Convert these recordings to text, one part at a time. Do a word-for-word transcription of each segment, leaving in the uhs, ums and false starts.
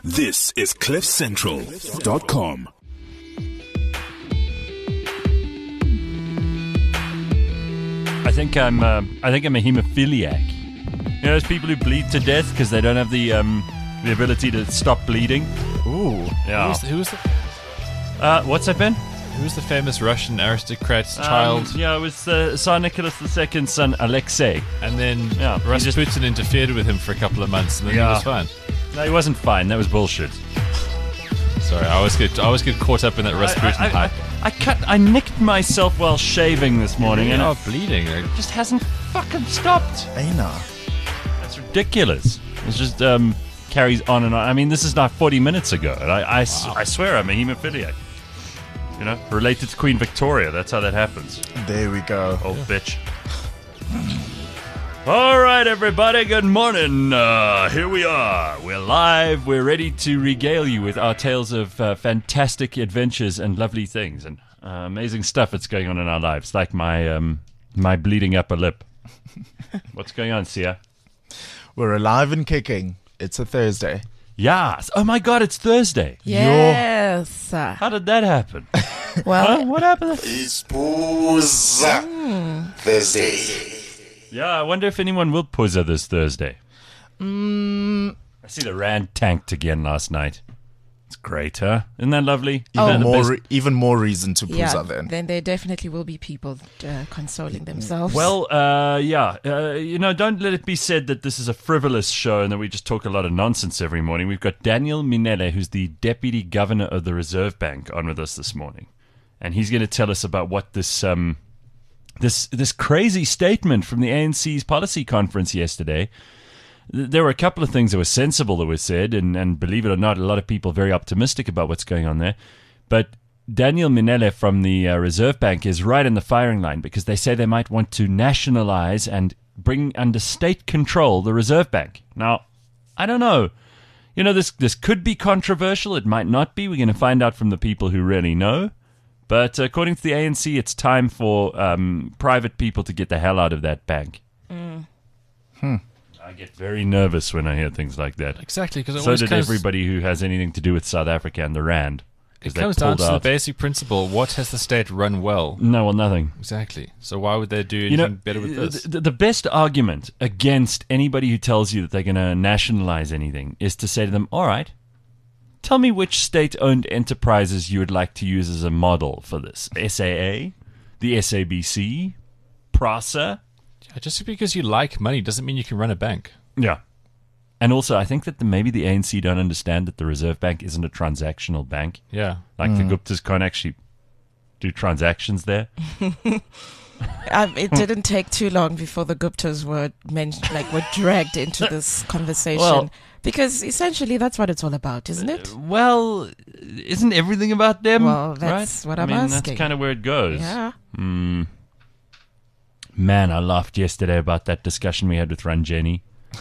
This is cliff central dot com. I think I'm. Uh, I think I'm a hemophiliac. You know, those people who bleed to death because they don't have the um, the ability to stop bleeding. Ooh. Yeah. Who's the, who's the, Uh, what's that, Ben? who's the famous Russian aristocrat's child? Um, yeah, it was uh, Tsar Nicholas the Second's son, Alexei. And then Yeah, he just- Rasputin interfered with him for a couple of months, and then Yeah. he was fine. No, he wasn't fine. That was bullshit. Sorry, I always get I always get caught up in that Rasputin I, I, hype. I, I cut. I nicked myself while shaving this morning, and oh, it bleeding. Like, just hasn't fucking stopped. Aina. That's ridiculous. It's just um, carries on and on. I mean, this is not forty minutes ago, and I, I, s- I swear I'm a hemophiliac. You know, related to Queen Victoria. That's how that happens. There we go. Old bitch. All right, everybody. Good morning. Uh, here we are. We're live. We're ready to regale you with our tales of uh, fantastic adventures and lovely things and uh, amazing stuff that's going on in our lives, like my um, my bleeding upper lip. What's going on, Sia? We're alive and kicking. It's a Thursday. Yes. Oh my God, it's Thursday. Yes. How did that happen? Well, Huh? What happened? It's booze Thursday. Yeah, I wonder if anyone will puzza this Thursday. Mm, I see the Rand tanked again last night. It's great, huh? Isn't that lovely? Oh. Isn't that the more, best- re- even more reason to yeah, puzza then. then there definitely will be people uh, consoling themselves. Well, uh, yeah. Uh, you know, don't let it be said that this is a frivolous show and that we just talk a lot of nonsense every morning. We've got Daniel Minele, who's the Deputy Governor of the Reserve Bank, on with us this morning. And he's going to tell us about what this um, this this crazy statement from the A N C's policy conference yesterday. Th- There were a couple of things that were sensible that were said, and, and believe it or not, a lot of people are very optimistic about what's going on there. But Daniel Minele from the uh, Reserve Bank is right in the firing line because they say they might want to nationalize and bring under state control the Reserve Bank. Now, I don't know. You know, this this could be controversial. It might not be. We're going to find out from the people who really know. But according to the A N C, it's time for um, private people to get the hell out of that bank. I get very nervous when I hear things like that. exactly, because it So always did comes, everybody who has anything to do with South Africa and the Rand. 'Cause it they comes down pulled to out. the basic principle: what has the state run well? No, well, nothing. Exactly. So why would they do anything You know, better with this? The, the best argument against anybody who tells you that they're going to nationalize anything is to say to them, all right, tell me which state-owned enterprises you would like to use as a model for this. S A A, the S A B C, PRASA. Yeah, just because you like money doesn't mean you can run a bank. Yeah. And also, I think that the, maybe the A N C don't understand that the Reserve Bank isn't a transactional bank. Yeah. Like the Guptas can't actually do transactions there. um, it didn't take too long before the Guptas were mentioned, like were dragged into this conversation. Well- because essentially that's what it's all about, isn't it? Well, isn't everything about them? Well, that's right? what I I'm mean, asking. That's kind of where it goes. Yeah. Mm. Man, I laughed yesterday about that discussion we had with Ranjani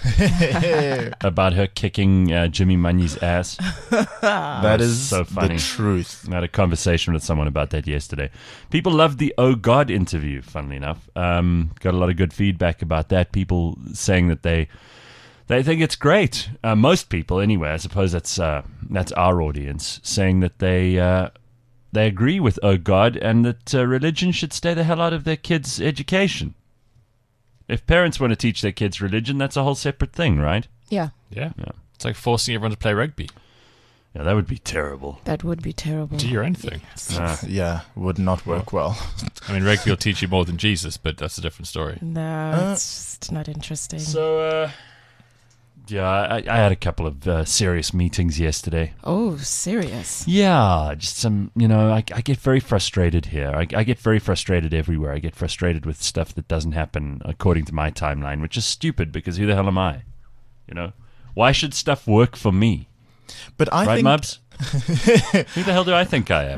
about her kicking uh, Jimmy Munye's ass. That is so funny. the truth. I had a conversation with someone about that yesterday. People loved the Oh God interview, funnily enough. Um, got a lot of good feedback about that. People saying that they they think it's great. Uh, most people, anyway. I suppose that's uh, that's our audience, saying that they uh, they agree with Oh God and that uh, religion should stay the hell out of their kids' education. If parents want to teach their kids religion, that's a whole separate thing, right? Yeah, Yeah. Yeah. It's like forcing everyone to play rugby. Yeah, that would be terrible. that would be terrible. Do your own thing. Uh, Yeah, would not work well. I mean, rugby will teach you more than Jesus, but that's a different story. No, Uh, it's just not interesting. So, uh, yeah, I, I had a couple of uh, serious meetings yesterday. oh, serious. Yeah, just some, you know, I, I get very frustrated here. I, I get very frustrated everywhere. I get frustrated with stuff that doesn't happen according to my timeline, which is stupid because who the hell am I? You know? Why should stuff work for me? But I Right, think Mubs? Who the hell do I think I am?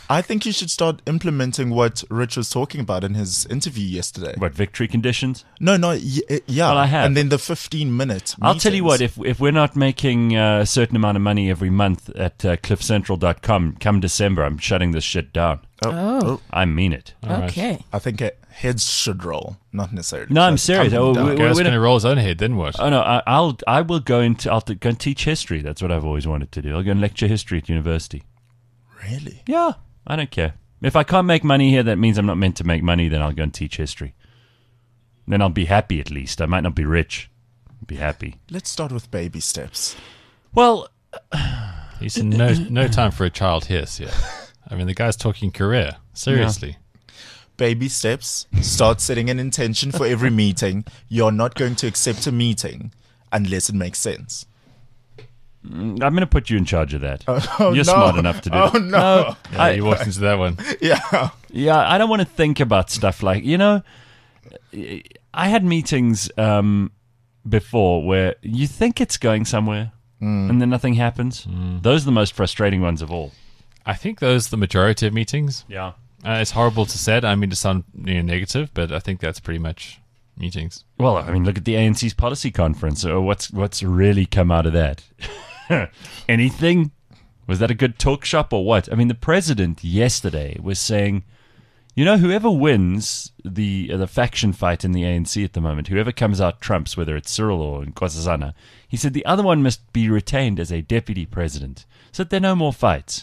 I think you should start implementing what Rich was talking about in his interview yesterday. What, victory conditions? No, no, y- yeah. Well, I have. And then the fifteen minute. I'll tell you what, if if we're not making uh, a certain amount of money every month at uh, cliff central dot com, come December, I'm shutting this shit down. Oh, I mean it. okay. I think it, heads should roll, not necessarily. No, I'm Like, serious. come Oh, down. we- Gareth's we going to don't- roll his own head, then what? Oh no, I, I'll I will go into I'll go and teach history. That's what I've always wanted to do. I'll go and lecture history at university. Really? Yeah, I don't care. If I can't make money here, that means I'm not meant to make money. Then I'll go and teach history. Then I'll be happy at least. I might not be rich. I'll be happy. Let's start with baby steps. Well, He's in no no time for a child here, yeah. I mean, the guy's talking career. Seriously. Baby steps. Start setting an intention for every meeting. You're not going to accept a meeting unless it makes sense. I'm going to put you in charge of that. Oh, You're no. smart enough to do Oh, it. no. Yeah, I- you walked into that one. Yeah. Yeah, I don't want to think about stuff like, you know, I had meetings um, before where you think it's going somewhere and then nothing happens. Those are the most frustrating ones of all. I think those are the majority of meetings. Yeah. Uh, it's horrible to say. I mean, to sound you know, negative, but I think that's pretty much meetings. Well, I mean, look at the A N C's policy conference. Or what's what's really come out of that? Anything? Was that a good talk shop or what? I mean, the president yesterday was saying, you know, whoever wins the uh, the faction fight in the A N C at the moment, whoever comes out trumps, whether it's Cyril or Nkosazana, he said the other one must be retained as a deputy president so that there are no more fights.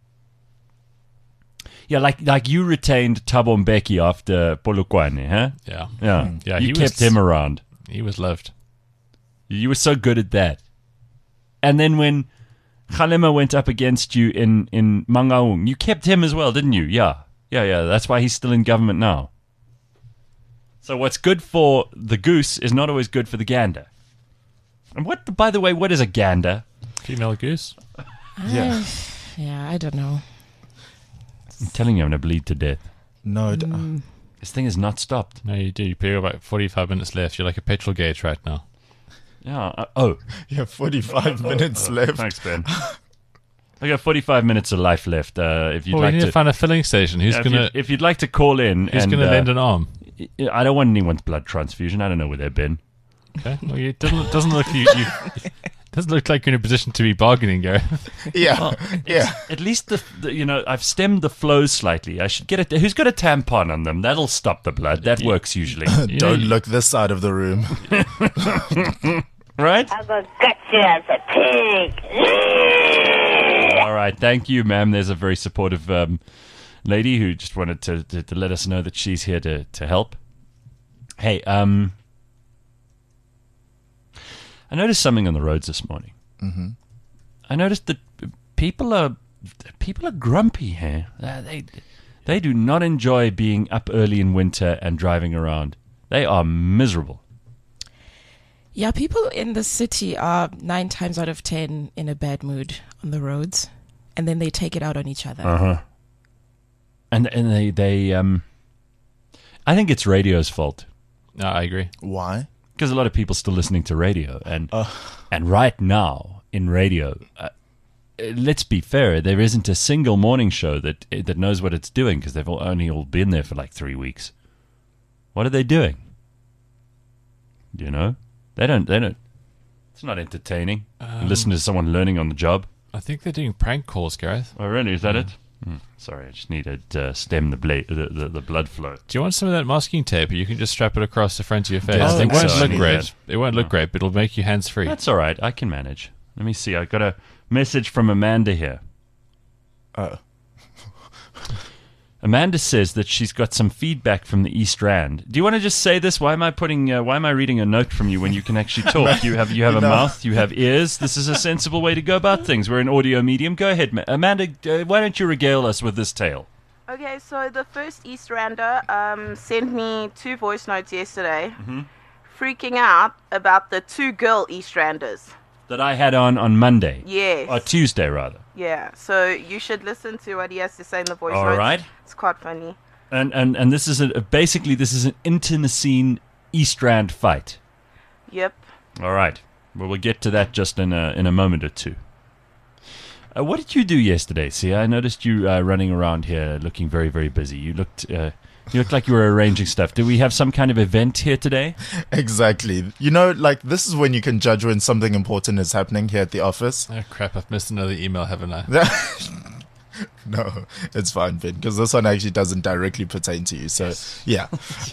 Yeah, like like you retained Thabo Mbeki after Polokwane, huh? Yeah. Yeah, Yeah, you he kept was- him around. He was loved. You were so good at that. And then when Kgalema went up against you in, in Mangaung, you kept him as well, didn't you? Yeah. Yeah, yeah. That's why he's still in government now. So what's good for the goose is not always good for the gander. And what, by the way, what is a gander? Female goose. Yeah. Yeah, I don't know. I'm telling you, I'm going to bleed to death. No. d- This thing has not stopped. No, you do. You have about forty-five minutes left. You're like a petrol gauge right now. Yeah. Uh, oh. You have forty-five minutes left. Thanks, Ben. I got forty-five minutes of life left. Uh, if you'd Well, we like need to to, find a filling station. Who's if, gonna you'd, if you'd like to call in, Who's and, gonna uh, lend an arm? I don't want anyone's blood transfusion. I don't know where they've been. Okay. Well, it doesn't doesn't look you. you doesn't look like you're in a position to be bargaining, Gareth. Yeah. yeah. At least the, the you know I've stemmed the flows slightly. I should get it. Who's got a tampon on them? That'll stop the blood. That works usually, You Don't know, look this side of the room. right? I'm gonna gut you as a pig. All right. Thank you, ma'am. There's a very supportive um, lady who just wanted to, to to let us know that she's here to to help. Hey, um, I noticed something on the roads this morning. Mm-hmm. I noticed that people are people are grumpy here. Uh, they they do not enjoy being up early in winter and driving around. They are miserable. Yeah, people in the city are nine times out of ten in a bad mood on the roads, and then they take it out on each other. Uh huh. And and they they um, I think it's radio's fault. no, I agree. Why? Because a lot of people still listening to radio, and Uh. and right now in radio, uh, uh, let's be fair, there isn't a single morning show that that knows what it's doing because they've all, only all been there for like three weeks. What are they doing? You know, they don't. They don't. It's not entertaining. Um, Listen to someone learning on the job. I think they're doing prank calls, Gareth. Oh, really? Is that it? Hmm. Sorry, I just needed to uh, stem the, bla- the, the the blood flow. Do you want some of that masking tape? You can just strap it across the front of your face. I it think won't so. I look need great. that. It won't look No. great, but it'll make you hands free. That's all right. I can manage. Let me see. I got a message from Amanda here. Oh. Amanda says that she's got some feedback from the East Rand. Do you want to just say this? Why am I putting? Uh, why am I reading a note from you when you can actually talk? You have you have a No. mouth. You have ears. This is a sensible way to go about things. We're an audio medium. Go ahead, Ma- Amanda. Uh, why don't you regale us with this tale? Okay, so the first East Rander um, sent me two voice notes yesterday, freaking out about the two girl East Randers. That I had on on Monday. Yes. Or Tuesday, rather. Yeah, so you should listen to what he has to say in the voice All notes. right. It's quite funny. And and and this is a, basically this is an internecine East Rand fight. Yep. All right. Well, we'll get to that just in a in a moment or two. Uh, what did you do yesterday? See, I noticed you uh, running around here, looking very, very busy. You looked, uh, you looked like you were arranging stuff. Do we have some kind of event here today? Exactly. You know, like, this is when you can judge when something important is happening here at the office. Oh, crap. I've missed another email, haven't I? No, it's fine, Ben, because this one actually doesn't directly pertain to you. So, yeah.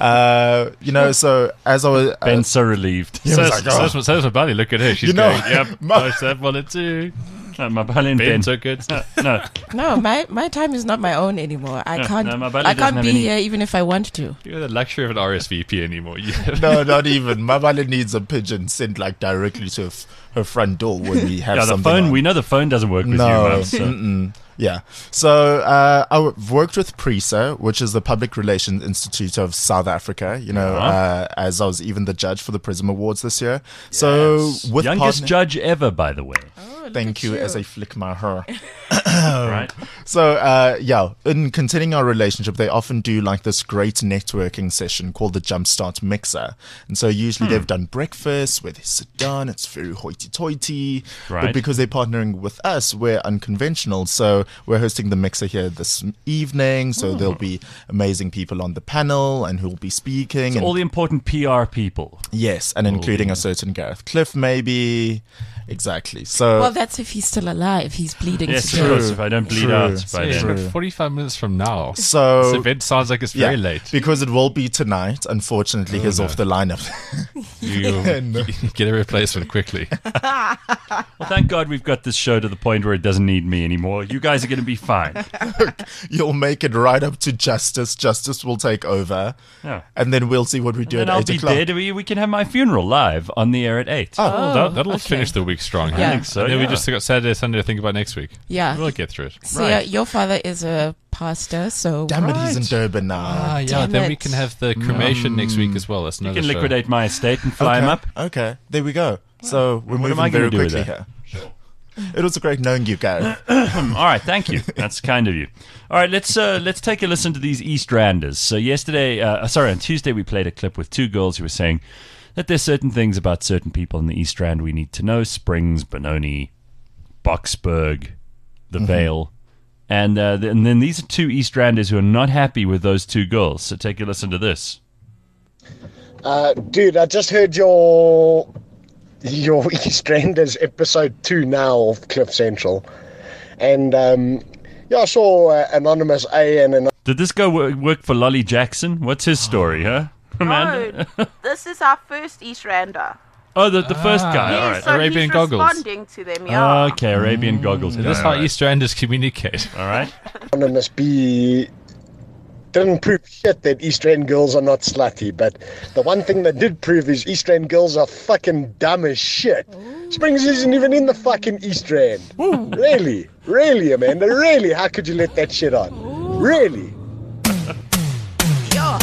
Uh, you know, so as I was... Uh, Ben's so relieved. Yeah, So I was is- like, so oh. is- so is my buddy. Look at her. She's You know, going, yep, my- most that one too. Uh, my Berlin Ben. Ben took it. No, no, No, my, my time is not my own anymore. I No, can't. no, my buddy I doesn't can't have be any- here even if I want to. You have the luxury of an R S V P anymore. You have No, not even. My mother needs a pigeon sent, like, directly to her, f- her front door when we have yeah, the something phone. on. We know the phone doesn't work with No, you, Mum, so. mm-mm. Yeah. So uh, I've worked with PRISA, which is the Public Relations Institute of South Africa. You know, Uh-huh. uh, as I was even the judge for the Prism Awards this year. So with Youngest partner- judge ever, by the way. Oh, look Thank at you, as I flick my hair. Right? So, uh, yeah, in continuing our relationship, they often do like this great networking session called the Jumpstart Mixer. And so usually Hmm. they've done breakfast where they sit down, it's very hoity-toity. Right. But because they're partnering with us, we're unconventional. So we're hosting the Mixer here this evening. So there'll be amazing people on the panel and who'll be speaking. So and all the important P R people. yes, and including a certain Gareth Cliff, maybe. Exactly. So Well, that's if he's still alive. He's bleeding Yes, to of death. course, if I don't bleed True. out by So then. you've got True. forty-five minutes from now. so This event sounds like it's very yeah, late. because it will be tonight. Unfortunately, he's no. off the lineup. You No. get a replacement quickly. Well, thank God we've got this show to the point where it doesn't need me anymore. You guys are going to be fine. You'll make it right up to Justice. Justice will take over, Yeah. and then we'll see what we do And at I'll eight be o'clock. dead. We, we can have my funeral live on the air at eight. Oh, Well, that, that'll okay. finish the week strong. Yeah. I think so, And then we yeah. just got Saturday, Sunday to think about next week. Yeah. We'll get through it. So Right. yeah, your father is a pastor, so Damn it, he's in Right. Durban now. Ah, yeah. damn Then we it. can have the cremation next week as well. That's You another can show. liquidate my estate and fly okay. him up. Okay, there we go. So we're What am moving I very gonna do with quickly that? here. It was great knowing you, Gareth. All right, thank you. That's kind of you. All right, let's uh, let's take a listen to these East Randers. So yesterday, uh, sorry, on Tuesday we played a clip with two girls who were saying that there's certain things about certain people in the East Rand we need to know: Springs, Benoni, Boksburg, the Vale. And, uh, th- and then these are two East Randers who are not happy with those two girls. So take a listen to this. Uh, dude, I just heard your your EastEnders episode two now of Cliff Central, and um, yeah, I saw uh, Anonymous A and an Did this guy wo- work for Lolly Jackson? What's his story, huh? Amanda? No, this is our first East Rander. Oh, the, the first Ah. guy. Yeah, All right. so Arabian he's goggles. responding to them, yeah. Okay, Arabian goggles. That's All how right. Easterlanders communicate. All right. Anonymous B didn't prove shit that East End girls are not slutty, but the one thing that did prove is East End girls are fucking dumb as shit. Springs isn't even in the fucking East End. Really? Really, Amanda? Really? How could you let that shit on? Really? yeah.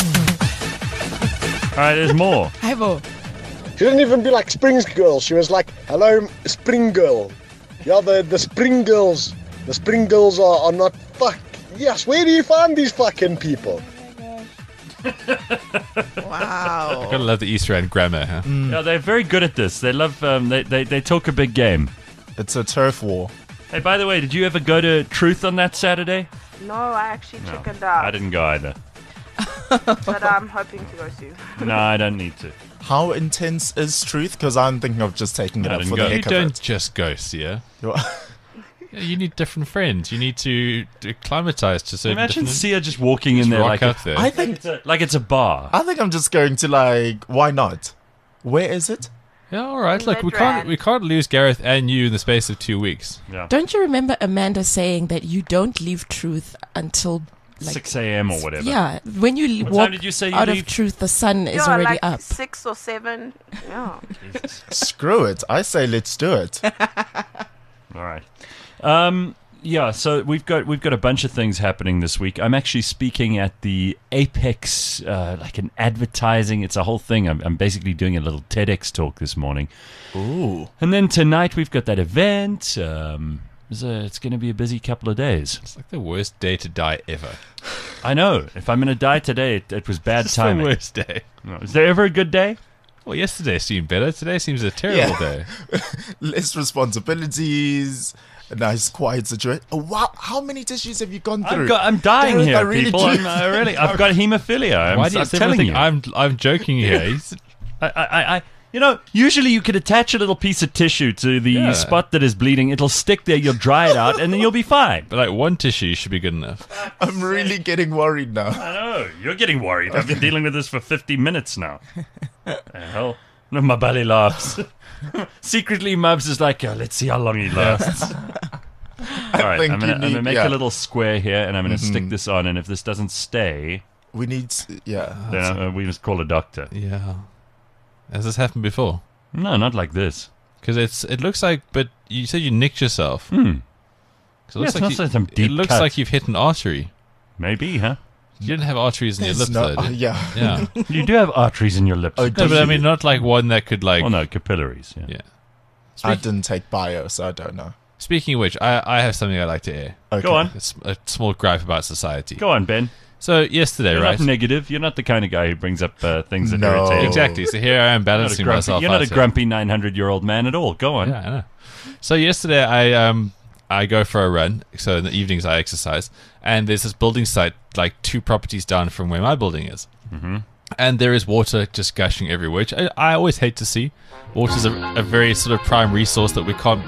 All right, there's more. Hi, Bo. She didn't even be like Springs girl. She was like, hello, Spring girl. Yeah, the, the Spring girls. The Spring girls are, are not fuck. Yes, where do you find these fucking people? Wow. Gotta love the Easterland grammar, huh? Yeah, they're very good at this. They love. Um, they, they they talk a big game. It's a turf war. Hey, by the way, did you ever go to Truth on that Saturday? No, I actually No, chickened out. I didn't go either. But I'm hoping to go soon. No, I don't need to. How intense is Truth? Because I'm thinking of just taking it I up didn't for go. the You heck of don't it. just ghost, yeah? You're- Yeah, you need different friends. You need to acclimatize to certain Imagine different... Sia just walking in Just there rock like up a, there. I like think it's a like it's a bar. I think I'm just going to like. Why not? Where is it? Yeah, all right. Look, we Midrand. can't we can't lose Gareth and you in the space of two weeks. Yeah, Don't you remember Amanda saying that you don't leave Truth until like six a.m. or whatever. yeah, when you What walk time did you say you out leave? of Truth, the sun is yeah, already like up. six or seven. Yeah. Screw it. I say let's do it. All right. Um, yeah, so we've got we've got a bunch of things happening this week. I'm actually speaking at the Apex, uh, like an advertising. It's a whole thing. I'm, I'm basically doing a little TEDx talk this morning. Ooh. And then tonight we've got that event. Um, it's a- it's going to be a busy couple of days. It's like the worst day to die ever. I know. If I'm going to die today, it, it was bad It's timing. the worst day. No, Is there ever a good day? Well, yesterday seemed better. Today seems a terrible Yeah. day. Less responsibilities. a nice quiet situation. Oh, wow, how many tissues have you gone through? I've got, I'm dying Derek, here, I really people. do- I'm, uh, really, I've got hemophilia. I'm, Why do you I'm say telling everything? you. I'm I'm joking here. He's- I, I, I, you know, usually you could attach a little piece of tissue to the Yeah. spot that is bleeding. It'll stick there. You'll dry it out, and then you'll be fine. but like one tissue should be good enough. I'm really getting worried now. I know. You're getting worried. I've been dealing with this for fifty minutes now. The hell? No, my belly laughs. Secretly, Mubs is like, oh, let's see how long he lasts. All right, think I'm gonna, you I'm gonna need- make yeah. a little square here, and I'm gonna stick this on. And if this doesn't stay, We need, yeah. then uh, we just call a doctor. Yeah. Has this happened before? No, not like this. Because it's it looks like, but you said you nicked yourself. Hmm. 'Cause it looks Yeah, it's like not you- like some it deep looks cut. like you've hit an artery. Maybe, huh? You didn't have arteries in your There's lip, no- though. uh, did- yeah. Yeah. You do have arteries in your lips. Oh, No, but I mean, not like one that could like. Oh no, capillaries. Yeah. Yeah. I Speak- didn't take bio, so I don't know. Speaking of which, I, I have something I'd like to air. Okay. Go on. It's a small gripe about society. Go on, Ben. So yesterday, You're right? not negative. You're not the kind of guy who brings up uh, things that No. irritate. you. Exactly. So here I am You're not a balancing grumpy, myself. you're not out a here. grumpy nine hundred year old man at all. Go on. Yeah, I know. So yesterday, I um I go for a run. So in the evenings, I exercise, and there's this building site like two properties down from where my building is, mm-hmm. and there is water just gushing everywhere. Which I, I always hate to see. Water's a, a very sort of prime resource that we can't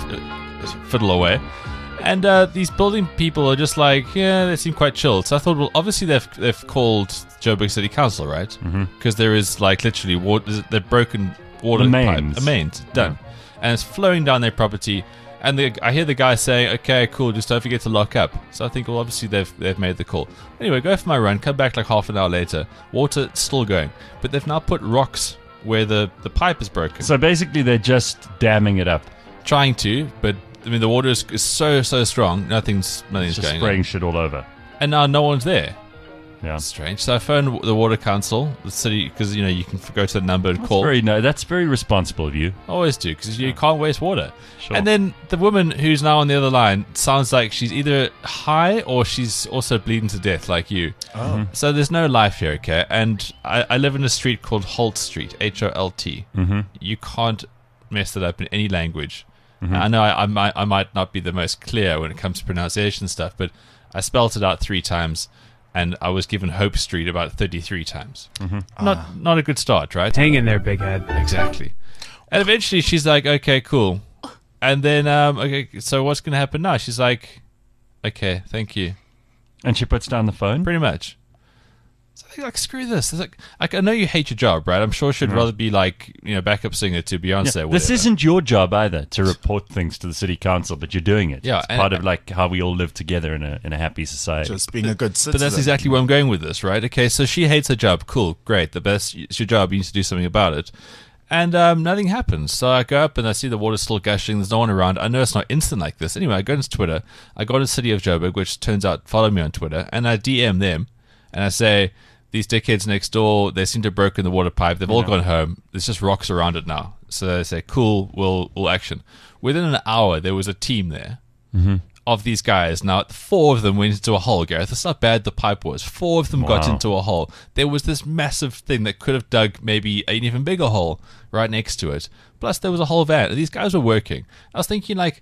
uh, fiddle away. And uh, these building people are just like, yeah, they seem quite chilled. So I thought, well, obviously they've they've called Joburg City Council, right? Because mm-hmm. is like literally water, they've broken water The pipe, mains. a mains done, and it's flowing down their property. And the, I hear the guy saying, "Okay, cool, just don't forget to lock up." So I think, well, obviously they've they've made the call. Anyway, go for my run. Come back like half an hour later. Water still going, but they've now put rocks where the, the pipe is broken. So basically, they're just damming it up. Trying to, but I mean the water is, is so so strong. Nothing's nothing's Just going spraying on. shit all over. And now no one's there. Yeah. Strange. So I phoned the water council, the city, because you know you can f- go to the number and That's call. very, no, that's very responsible of you. Always do, because you can't waste water. Sure. And then the woman who's now on the other line sounds like she's either high or she's also bleeding to death, like you. Oh. So there's no life here, okay? And I, I live in a street called Holt Street, H O L T. Mm-hmm. You can't mess it up in any language. Mm-hmm. I know I, I might I might not be the most clear when it comes to pronunciation stuff, but I spelt it out three times. And I was given Hope Street about thirty-three times. Mm-hmm. Not not a good start, right? Hang in there, big head. Exactly. And eventually she's like, okay, cool. And then, um, okay, so what's going to happen now? She's like, okay, thank you. And she puts down the phone. Pretty much. So I think, like, screw this. It's like, like, I know you hate your job, right? I'm sure she'd rather be like, you know, backup singer to Beyonce. Yeah, or this whatever. isn't your job either to report things to the city council, but you're doing it. Yeah, it's and- part of like how we all live together in a in a happy society. Just being a good citizen. But that's exactly where I'm going with this, right? Okay, so she hates her job. Cool, great. The best, it's your job. You need to do something about it. And um, nothing happens. So I go up and I see the water still gushing. There's no one around. I know it's not instant like this. Anyway, I go into Twitter. I go to City of Joburg, which turns out follow me on Twitter, and I D M them and I say, these dickheads next door, they seem to have broken the water pipe. They've all Yeah. gone home. There's just rocks around it now. So they say, cool, we'll, we'll action. Within an hour, there was a team there Mm-hmm. of these guys. Now, four of them went into a hole, Gareth. That's not bad the pipe was. Four of them got Wow. into a hole. There was this massive thing that could have dug maybe an even bigger hole right next to it. Plus, there was a whole van. And these guys were working. I was thinking, like,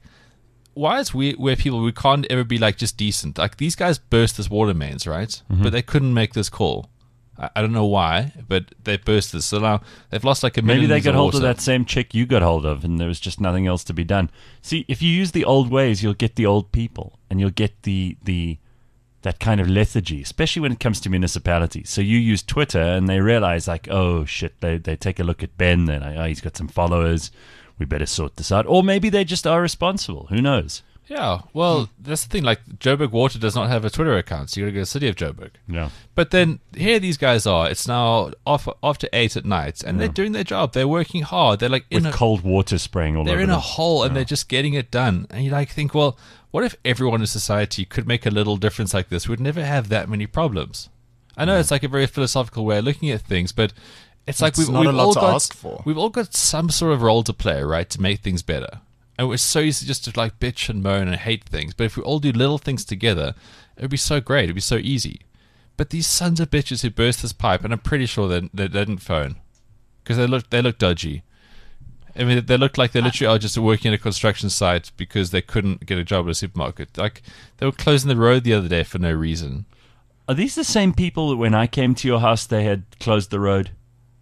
why is we where people we can't ever be like just decent? Like these guys burst this water mains, right? Mm-hmm. But they couldn't make this call. I, I don't know why, but they burst this. So now they've lost like a Maybe million. they got hold of water. that same chick you got hold of, and there was just nothing else to be done. See, if you use the old ways, you'll get the old people, and you'll get the the that kind of lethargy, especially when it comes to municipalities. So you use Twitter, and they realize, like, oh shit, they they take a look at Ben, and like, oh, he's got some followers. We better sort this out. Or maybe they just are responsible. Who knows? Yeah, well, that's the thing. Like, Joburg Water does not have a Twitter account, so you got to go to the City of Joburg. Yeah. But then here these guys are. It's now off after eight at night, and they're doing their job. They're working hard. They're like in With a, cold water spraying all they're over in them. a hole, and they're just getting it done. And you like think, well, what if everyone in society could make a little difference like this? We'd never have that many problems. I know it's like a very philosophical way of looking at things, but it's like It's we've, not we've a lot all to got ask for. we've all got some sort of role to play, right, to make things better. And it's so easy just to like bitch and moan and hate things. But if we all do little things together, it would be so great. It'd be so easy. But these sons of bitches who burst this pipe, and I'm pretty sure they, they, they didn't phone because they look they look dodgy. I mean, they look like they literally are just working at a construction site because they couldn't get a job at a supermarket. Like, they were closing the road the other day for no reason. Are these the same people that when I came to your house, they had closed the road?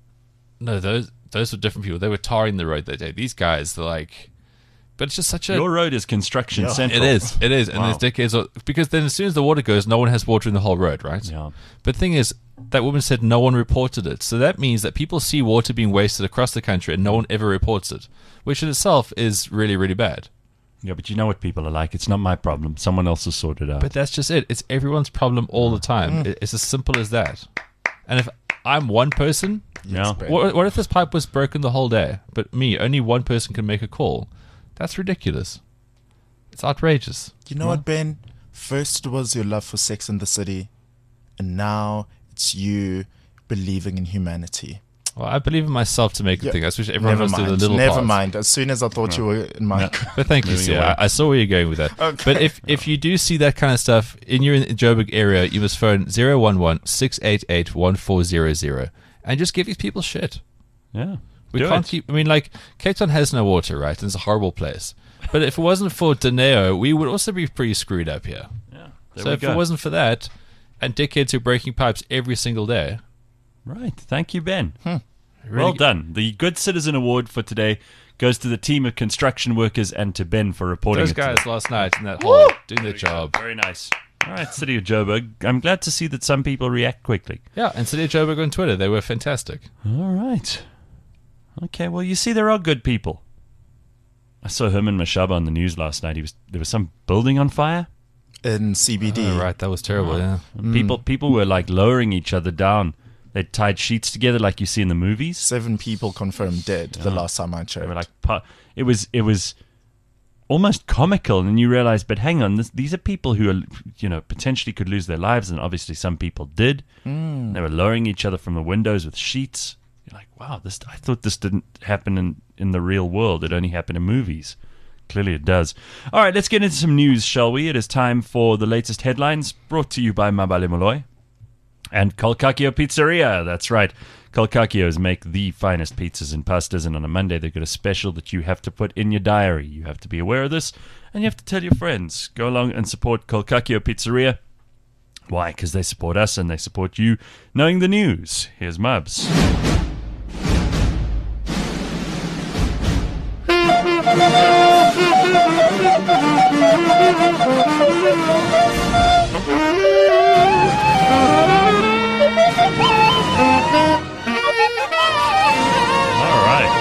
No, those those were different people. They were tarring the road that day. These guys, they're like... But it's just such a... Your road is construction Yeah. central. It is, it is. And Wow. there's decades of... Because then as soon as the water goes, no one has water in the whole road, right? Yeah. But the thing is, that woman said no one reported it. So that means that people see water being wasted across the country and no one ever reports it, which in itself is really, really bad. Yeah, but you know what people are like. It's not my problem. Someone else will sort it out. But that's just it. It's everyone's problem all the time. It- It's as simple as that. And if I'm one person, yeah. Ben. what, what if this pipe was broken the whole day? But me, only one person can make a call. That's ridiculous. It's outrageous. You know what, Ben? First it was your love for Sex and the City, and now it's you believing in humanity. Well, I believe in myself to make a Yeah. thing. I wish everyone Never else did mind. a little Never part. mind. As soon as I thought you were in my... But thank you, Moving Sia. away. I, I saw where you're going with that. Okay. But if, if you do see that kind of stuff in your in Joburg area, you must phone zero one one, six eight eight, one four zero zero and just give these people shit. Yeah. We Do can't it. keep... I mean, like, Cape Town has no water, right? And it's a horrible place. But if it wasn't for Dineo, we would also be pretty screwed up here. Yeah. There So we if go. it wasn't for that, and dickheads who are breaking pipes every single day... Right. Thank you, Ben. really well g- done. The Good Citizen Award for today goes to the team of construction workers and to Ben for reporting Those it today. guys last night in that hole doing their job. Very nice. All right, City of Joburg. I'm glad to see that some people react quickly. Yeah, and City of Joburg on Twitter, they were fantastic. All right. Okay, well, you see, there are good people. I saw Herman Mashaba on the news last night. He was there was some building on fire. in C B D. Oh, right, that was terrible, yeah. And People people were like lowering each other down. They tied sheets together like you see in the movies. Seven people confirmed dead the last time I checked. They were like, pu- it was it was almost comical, and you realize, but hang on, this, these are people who are, you know, potentially could lose their lives, and obviously some people did. Mm. They were lowering each other from the windows with sheets. You're like, wow, this. I thought this didn't happen in, in the real world. It only happened in movies. Clearly it does. All right, let's get into some news, shall we? It is time for the latest headlines, brought to you by Mabale Molloy and Kolkakio Pizzeria. That's right. Kolkakios make the finest pizzas and pastas, and on a Monday they've got a special that you have to put in your diary. You have to be aware of this, and you have to tell your friends. Go along and support Kolkakio Pizzeria. Why? Because they support us and they support you knowing the news. Here's Mubs. All right.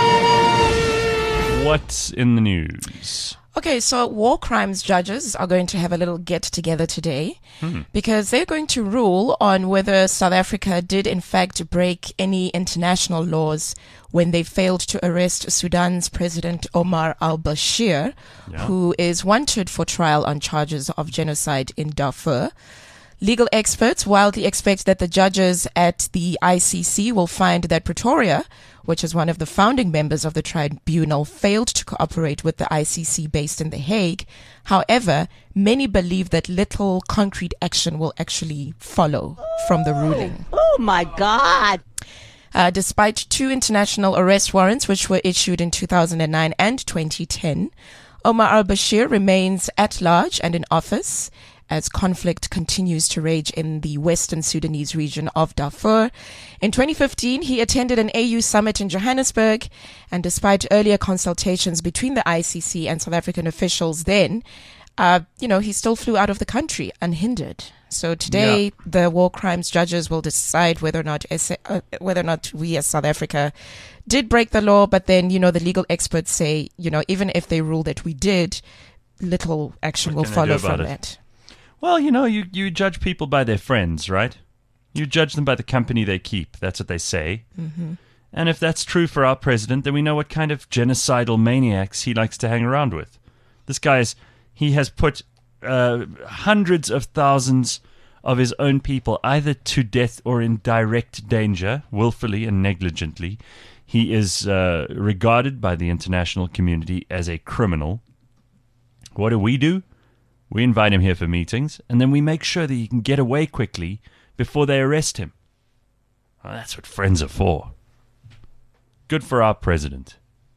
What's in the news? Okay, so war crimes judges are going to have a little get together today because they're going to rule on whether South Africa did in fact break any international laws when they failed to arrest Sudan's President Omar al-Bashir, Yeah. who is wanted for trial on charges of genocide in Darfur. Legal experts wildly expect that the judges at the I C C will find that Pretoria, which is one of the founding members of the tribunal, failed to cooperate with the I C C based in The Hague. However, many believe that little concrete action will actually follow from the ruling. Oh my God. Uh, despite two international arrest warrants which were issued in two thousand nine and twenty ten, Omar al-Bashir remains at large and in office as conflict continues to rage in the western Sudanese region of Darfur. In twenty fifteen, he attended an A U summit in Johannesburg, and despite earlier consultations between the I C C and South African officials then, uh, you know, he still flew out of the country unhindered. So today, Yeah. the war crimes judges will decide whether or not S- uh, whether or not we as South Africa did break the law. But then, you know, the legal experts say, you know, even if they rule that we did, little action What will can they do follow about from it? that. Well, you know, you, you judge people by their friends, right? You judge them by the company they keep. That's what they say. Mm-hmm. And if that's true for our president, then we know what kind of genocidal maniacs he likes to hang around with. This guy's, he has put uh, hundreds of thousands of his own people either to death or in direct danger, willfully and negligently. He is uh, regarded by the international community as a criminal. What do we do? We invite him here for meetings, and then we make sure that he can get away quickly before they arrest him. Well, that's what friends are for. Good for our president.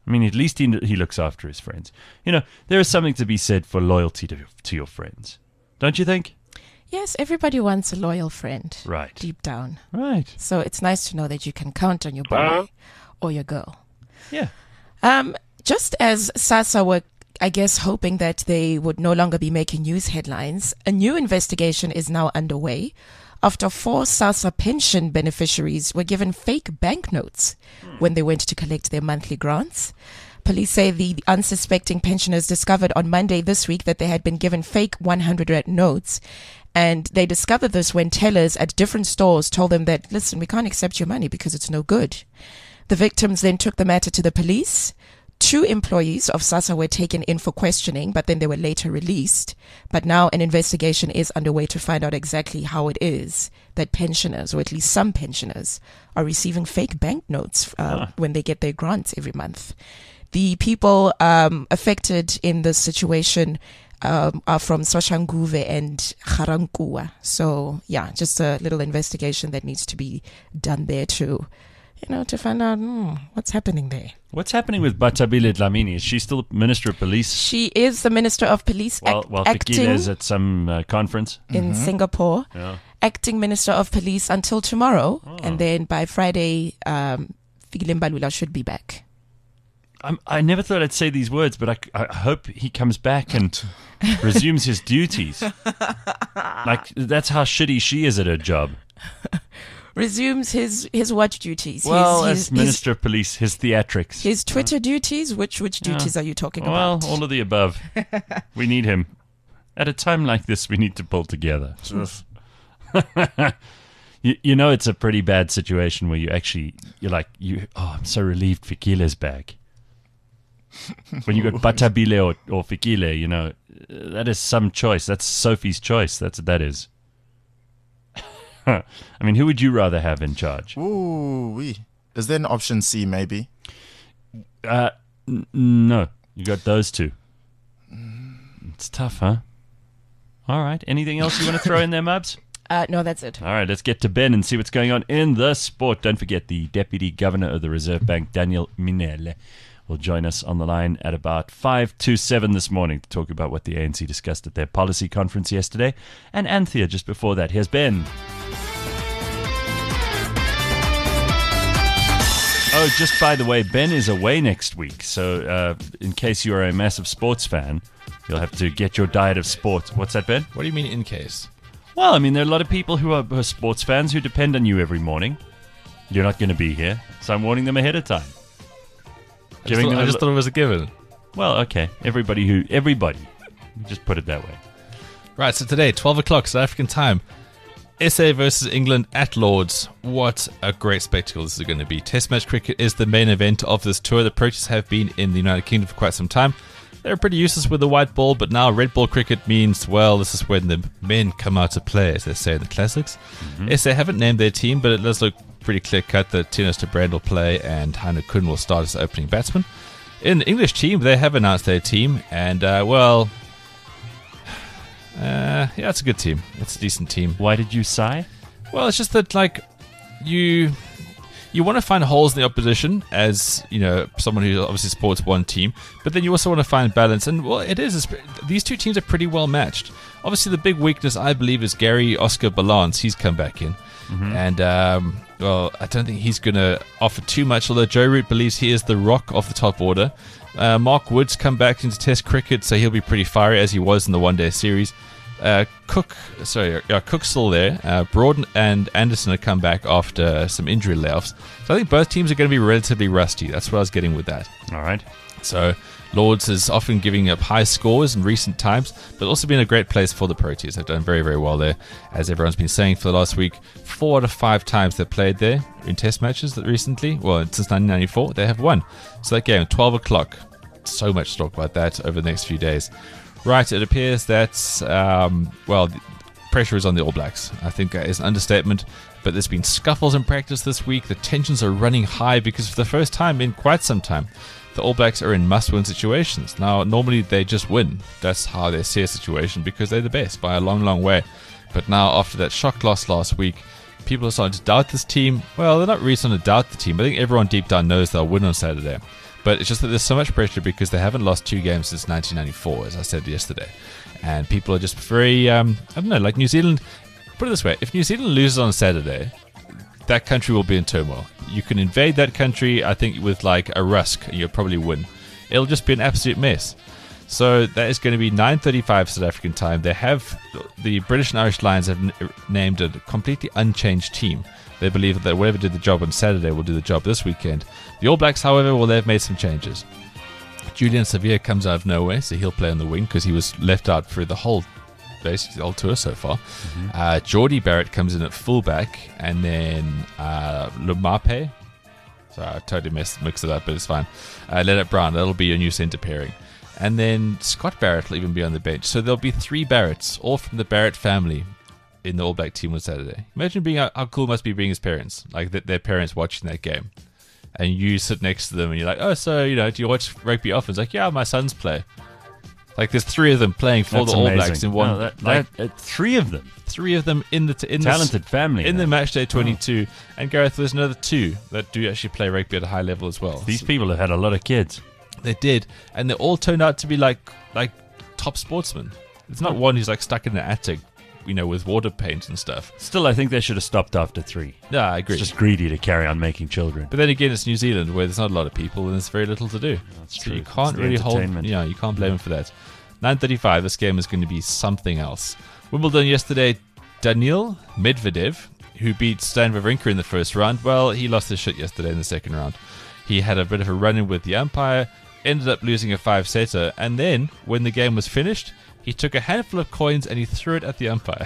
I mean, at least he he looks after his friends. You know, there is something to be said for loyalty to to your friends, don't you think? Yes, everybody wants a loyal friend. Right. Deep down. Right. So it's nice to know that you can count on your boy or your girl. Yeah. Um, just as SASSA were, I guess, hoping that they would no longer be making news headlines, a new investigation is now underway after four SASSA pension beneficiaries were given fake banknotes when they went to collect their monthly grants. Police say the unsuspecting pensioners discovered on Monday this week that they had been given fake one hundred rand notes. And they discovered this when tellers at different stores told them that, listen, we can't accept your money because it's no good. The victims then took the matter to the police. Two employees of SASSA were taken in for questioning, but then they were later released. But now an investigation is underway to find out exactly how it is that pensioners, or at least some pensioners, are receiving fake banknotes uh, Ah. when they get their grants every month. The people um, affected in this situation um, are from Soshanguve and Garankuwa. So, yeah, just a little investigation that needs to be done there to, you know, to find out hmm, what's happening there. What's happening with Batabile Dlamini? Is she still Minister of Police? She is the Minister of Police, While, act- while acting Fikile is at some uh, conference? in Singapore, Yeah. acting Minister of Police until tomorrow. Oh. And then by Friday, um, Fikile Mbalula should be back. I'm, I never thought I'd say these words, but I, I hope he comes back and resumes his duties. Like, that's how shitty she is at her job. Resumes his, his what duties? Well, his, as his, Minister of Police, his theatrics. His, his Twitter duties? Which which duties are you talking well, about? all of the above. We need him. At a time like this, we need to pull together. you, you know, it's a pretty bad situation where you actually, you're like, you. oh, I'm so relieved Fikile's back. When you got Batabile or, or Fikile, you know, that is some choice. That's Sophie's choice. That's what that is. I mean, who would you rather have in charge? Ooh, wee. Is there an option C, maybe? Uh, n- no. You got those two. It's tough, huh? All right. Anything else you want to throw in there, Mubs? Uh, no, that's it. All right, let's get to Ben and see what's going on in the sport. Don't forget, the Deputy Governor of the Reserve Bank, Daniel Minele, will join us on the line at about five to seven this morning to talk about what the A N C discussed at their policy conference yesterday. And Anthea just before that. Here's Ben. Oh, just by the way, Ben is away next week. So uh, in case you are a massive sports fan, you'll have to get your diet of sports. What's that, Ben? What do you mean in case? Well, I mean, there are a lot of people who are, who are sports fans who depend on you every morning. You're not going to be here, so I'm warning them ahead of time. I just, thought, them I a just li- thought it was a given. Well, okay. Everybody who... Everybody. Just put it that way. Right, so today, twelve o'clock South African time. S A versus England at Lords. What a great spectacle this is going to be. Test match cricket is the main event of this tour. The Proteas have been in the United Kingdom for quite some time. They're pretty useless with the white ball, but now red ball cricket means, well, this is when the men come out to play, as they say in the classics. Mm-hmm. S A haven't named their team, but it does look pretty clear-cut that Tinus de Brand will play and Heine Kuhn will start as opening batsman. In the English team, they have announced their team, and, uh, well... Uh, yeah, it's a good team. It's a decent team. Why did you sigh? Well, it's just that, like, you you want to find holes in the opposition as, you know, someone who obviously supports one team, but then you also want to find balance. And, well, it is. These two teams are pretty well matched. Obviously, the big weakness, I believe, is Gary Oscar Balance. He's come back in. Mm-hmm. And, um, well, I don't think he's going to offer too much, although Joe Root believes he is the rock of the top order. Uh, Mark Woods come back into Test cricket, so he'll be pretty fiery as he was in the one-day series. Uh, Cook, sorry, uh, Cook's still there. Uh, Broad and Anderson have come back after some injury layoffs. So I think both teams are going to be relatively rusty. That's what I was getting with that. All right. So Lords is often giving up high scores in recent times, but also been a great place for the Proteas. They've done very, very well there, as everyone's been saying for the last week. Four out of five times they've played there in Test matches that recently, well, since nineteen ninety-four, they have won. So that game, twelve o'clock. So much to talk about that over the next few days. Right, it appears that, um, well, the pressure is on the All Blacks. I think that is an understatement, but there's been scuffles in practice this week. The tensions are running high because for the first time in quite some time, the All Blacks are in must-win situations. Now, normally they just win. That's how they see a situation because they're the best by a long, long way. But now, after that shock loss last week, people are starting to doubt this team. Well, they're not really starting to doubt the team. I think everyone deep down knows they'll win on Saturday. But it's just that there's so much pressure because they haven't lost two games since nineteen ninety-four, as I said yesterday. And people are just very, um, I don't know, like New Zealand. Put it this way, if New Zealand loses on Saturday, that country will be in turmoil. You can invade that country, I think, with like a rusk, and you'll probably win. It'll just be an absolute mess. So that is going to be nine thirty-five South African time. They have, the British and Irish Lions have n- named a completely unchanged team. They believe that whoever did the job on Saturday will do the job this weekend. The All Blacks, however, well, they've made some changes. Julian Sevilla comes out of nowhere, so he'll play on the wing because he was left out for the whole, basically the whole tour so far. Mm-hmm. Uh, Geordie Barrett comes in at fullback, and then uh, Lumape. Sorry, I totally messed, mixed it up, but it's fine. Uh, Leonard Brown, that'll be your new centre pairing. And then Scott Barrett will even be on the bench. So there'll be three Barretts, all from the Barrett family, in the All Black team on Saturday. Imagine being how, how cool it must be being his parents, like th- their parents watching that game. And you sit next to them and you're like, oh, so, you know, do you watch rugby often? It's like, yeah, my sons play. Like, there's three of them playing for That's the All amazing. Blacks in one. No, that, like, that, uh, three of them. Three of them in the t- in Talented the, family. in now. the match day twenty-two. Oh. And Gareth, there's another two that do actually play rugby at a high level as well. These people have had a lot of kids. They did, and they all turned out to be like like top sportsmen. It's not one who's like stuck in an attic, you know, with water paint and stuff. Still, I think they should have stopped after three. Yeah, I agree. It's just greedy to carry on making children. But then again, it's New Zealand where there's not a lot of people and there's very little to do. That's so true. you can't It's the really hold. entertainment. Yeah, you can't blame them for that. nine thirty-five. This game is going to be something else. Wimbledon yesterday. Daniil Medvedev, who beat Stan Wawrinka in the first round, well, he lost his shit yesterday in the second round. He had a bit of a run-in with the umpire, ended up losing a five-setter, and then, when the game was finished, he took a handful of coins and he threw it at the umpire.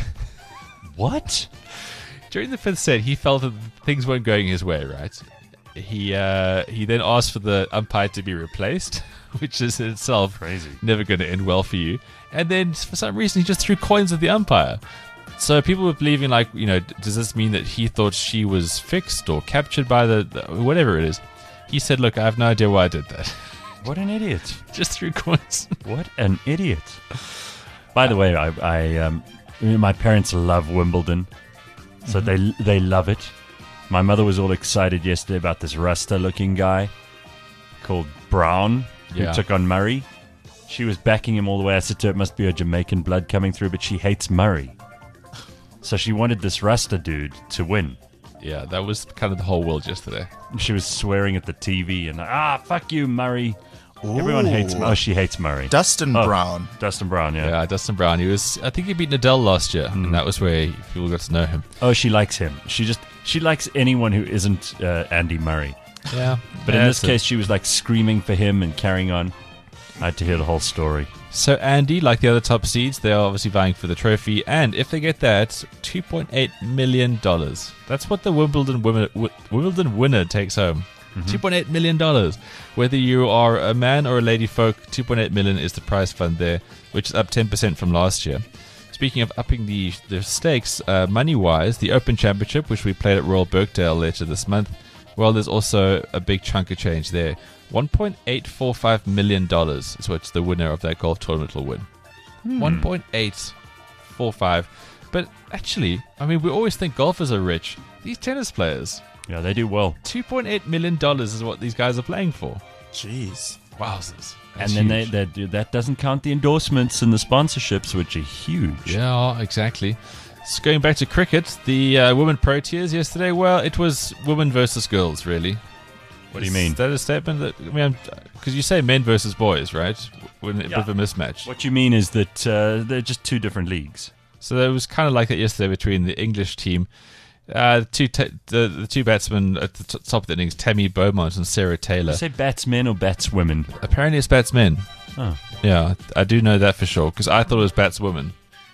What? During the fifth set, he felt that things weren't going his way, right? He uh, he then asked for the umpire to be replaced, which is in itself Crazy. never going to end well for you. And then, for some reason, he just threw coins at the umpire. So people were believing, like, you know, does this mean that he thought she was fixed or captured by the, the whatever it is? He said, look, I have no idea why I did that. What an idiot. Just threw coins. What an idiot. By the way, I, I um, my parents love Wimbledon, so mm-hmm. they they love it. My mother was all excited yesterday about this Rasta-looking guy called Brown, who Yeah. took on Murray. She was backing him all the way. I said to her, it must be her Jamaican blood coming through, but she hates Murray. So she wanted this Rasta dude to win. Yeah, that was kind of the whole world yesterday. She was swearing at the T V and, ah, fuck you, Murray. Everyone hates Murray. Oh, she hates Murray. Dustin Oh, Brown. Dustin Brown, yeah. Yeah, Dustin Brown. He was, I think he beat Nadal last year, Mm. and that was where people got to know him. Oh, she likes him. She just, she likes anyone who isn't uh, Andy Murray. Yeah. But Yeah, in this that's it. case, she was like screaming for him and carrying on. I had to hear the whole story. So Andy, like the other top seeds, they are obviously vying for the trophy, and if they get that, two point eight million dollars. That's what the Wimbledon winner, Wimbledon winner takes home. Mm-hmm. two point eight million dollars. Whether you are a man or a lady folk, two point eight million dollars is the prize fund there, which is up ten percent from last year. Speaking of upping the, the stakes, uh, money-wise, the Open Championship, which we played at Royal Birkdale later this month, well, there's also a big chunk of change there. one point eight four five million dollars is what the winner of that golf tournament will win. Hmm. one point eight four five. But actually, I mean, we always think golfers are rich. These tennis players, Yeah, they do well. two point eight million dollars is what these guys are playing for. Jeez. Wowzers. And then they, they do, that doesn't count the endorsements and the sponsorships, which are huge. Yeah, exactly. So going back to cricket, the uh, women Proteas yesterday, well, it was women versus girls, really. What do you mean? Is that a statement? That, I mean, because you say men versus boys, right? When a bit Yeah. of a mismatch. What you mean is that uh, they're just two different leagues. So there was kind of like that yesterday between the English team. Uh, the, two te- the, the two batsmen at the t- top of the innings, Tammy Beaumont and Sarah Taylor. You say batsmen or batswomen? Apparently it's batsmen. Oh. Yeah, I do know that for sure, because I thought it was batswomen.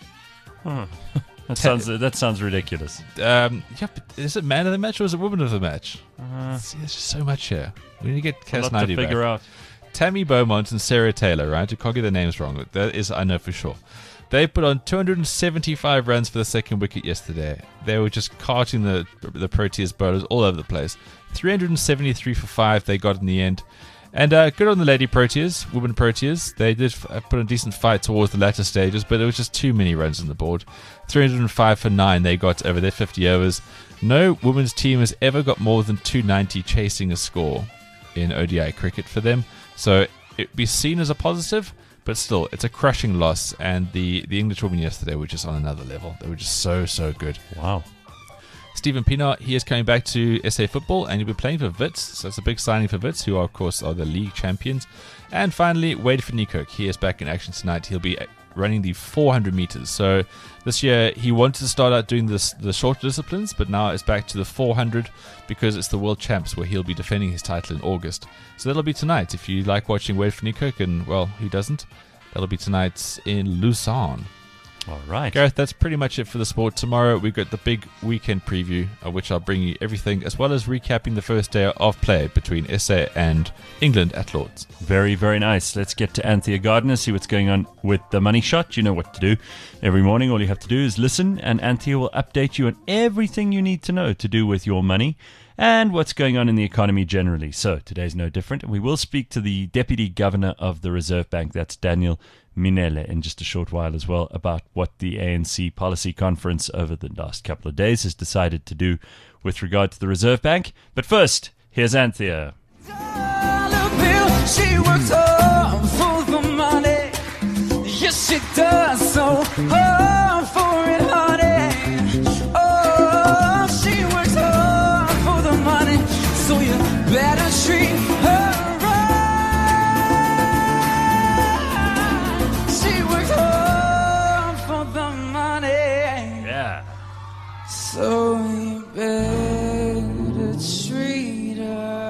Huh. That sounds that sounds ridiculous. Um, yeah, but is it man of the match or is it woman of the match? Uh, See, there's just so much here. We need to get a Cass lot to ninety back. figure out. Tammy Beaumont and Sarah Taylor, right? I can't get their names wrong. But that is, I know for sure. They put on two hundred seventy-five runs for the second wicket yesterday. They were just carting the the Proteas bowlers all over the place. three hundred seventy-three for five they got in the end. And uh, good on the lady Proteas, women Proteas. They did f- put a decent fight towards the latter stages, but there was just too many runs on the board. three hundred five for nine they got over their fifty overs. No women's team has ever got more than two ninety chasing a score. in O D I cricket for them. So it'd be seen as a positive, but still, it's a crushing loss. And the, the English women yesterday were just on another level. They were just so, so good. Wow. Stephen Pienaar, he is coming back to S A football, and he'll be playing for Wits. So it's a big signing for Wits, who are, of course, are the league champions. And finally, Wade van Niekerk. He is back in action tonight. He'll be running the four hundred meters. So this year, he wanted to start out doing this, the short disciplines, but now it's back to the four hundred because it's the World Champs where he'll be defending his title in August. So that'll be tonight. If you like watching Wade van Niekerk, and, well, who doesn't? That'll be tonight in Lucerne. All right. Gareth, that's pretty much it for the sport. Tomorrow we've got the big weekend preview, of which I'll bring you everything, as well as recapping the first day of play between S A and England at Lords. Very, very nice. Let's get to Anthea Gardner, see what's going on with the money shot. You know what to do. Every morning, all you have to do is listen, and Anthea will update you on everything you need to know to do with your money and what's going on in the economy generally. So today's no different. We will speak to the Deputy Governor of the Reserve Bank, that's Daniel Minele, in just a short while as well, about what the A N C policy conference over the last couple of days has decided to do with regard to the Reserve Bank. But first, here's Anthea. She works hard for the money. Yes, she does so hard for it, honey. Oh, she works hard for the money, so you better treat her right. She works hard for the money. Yeah. So you better treat her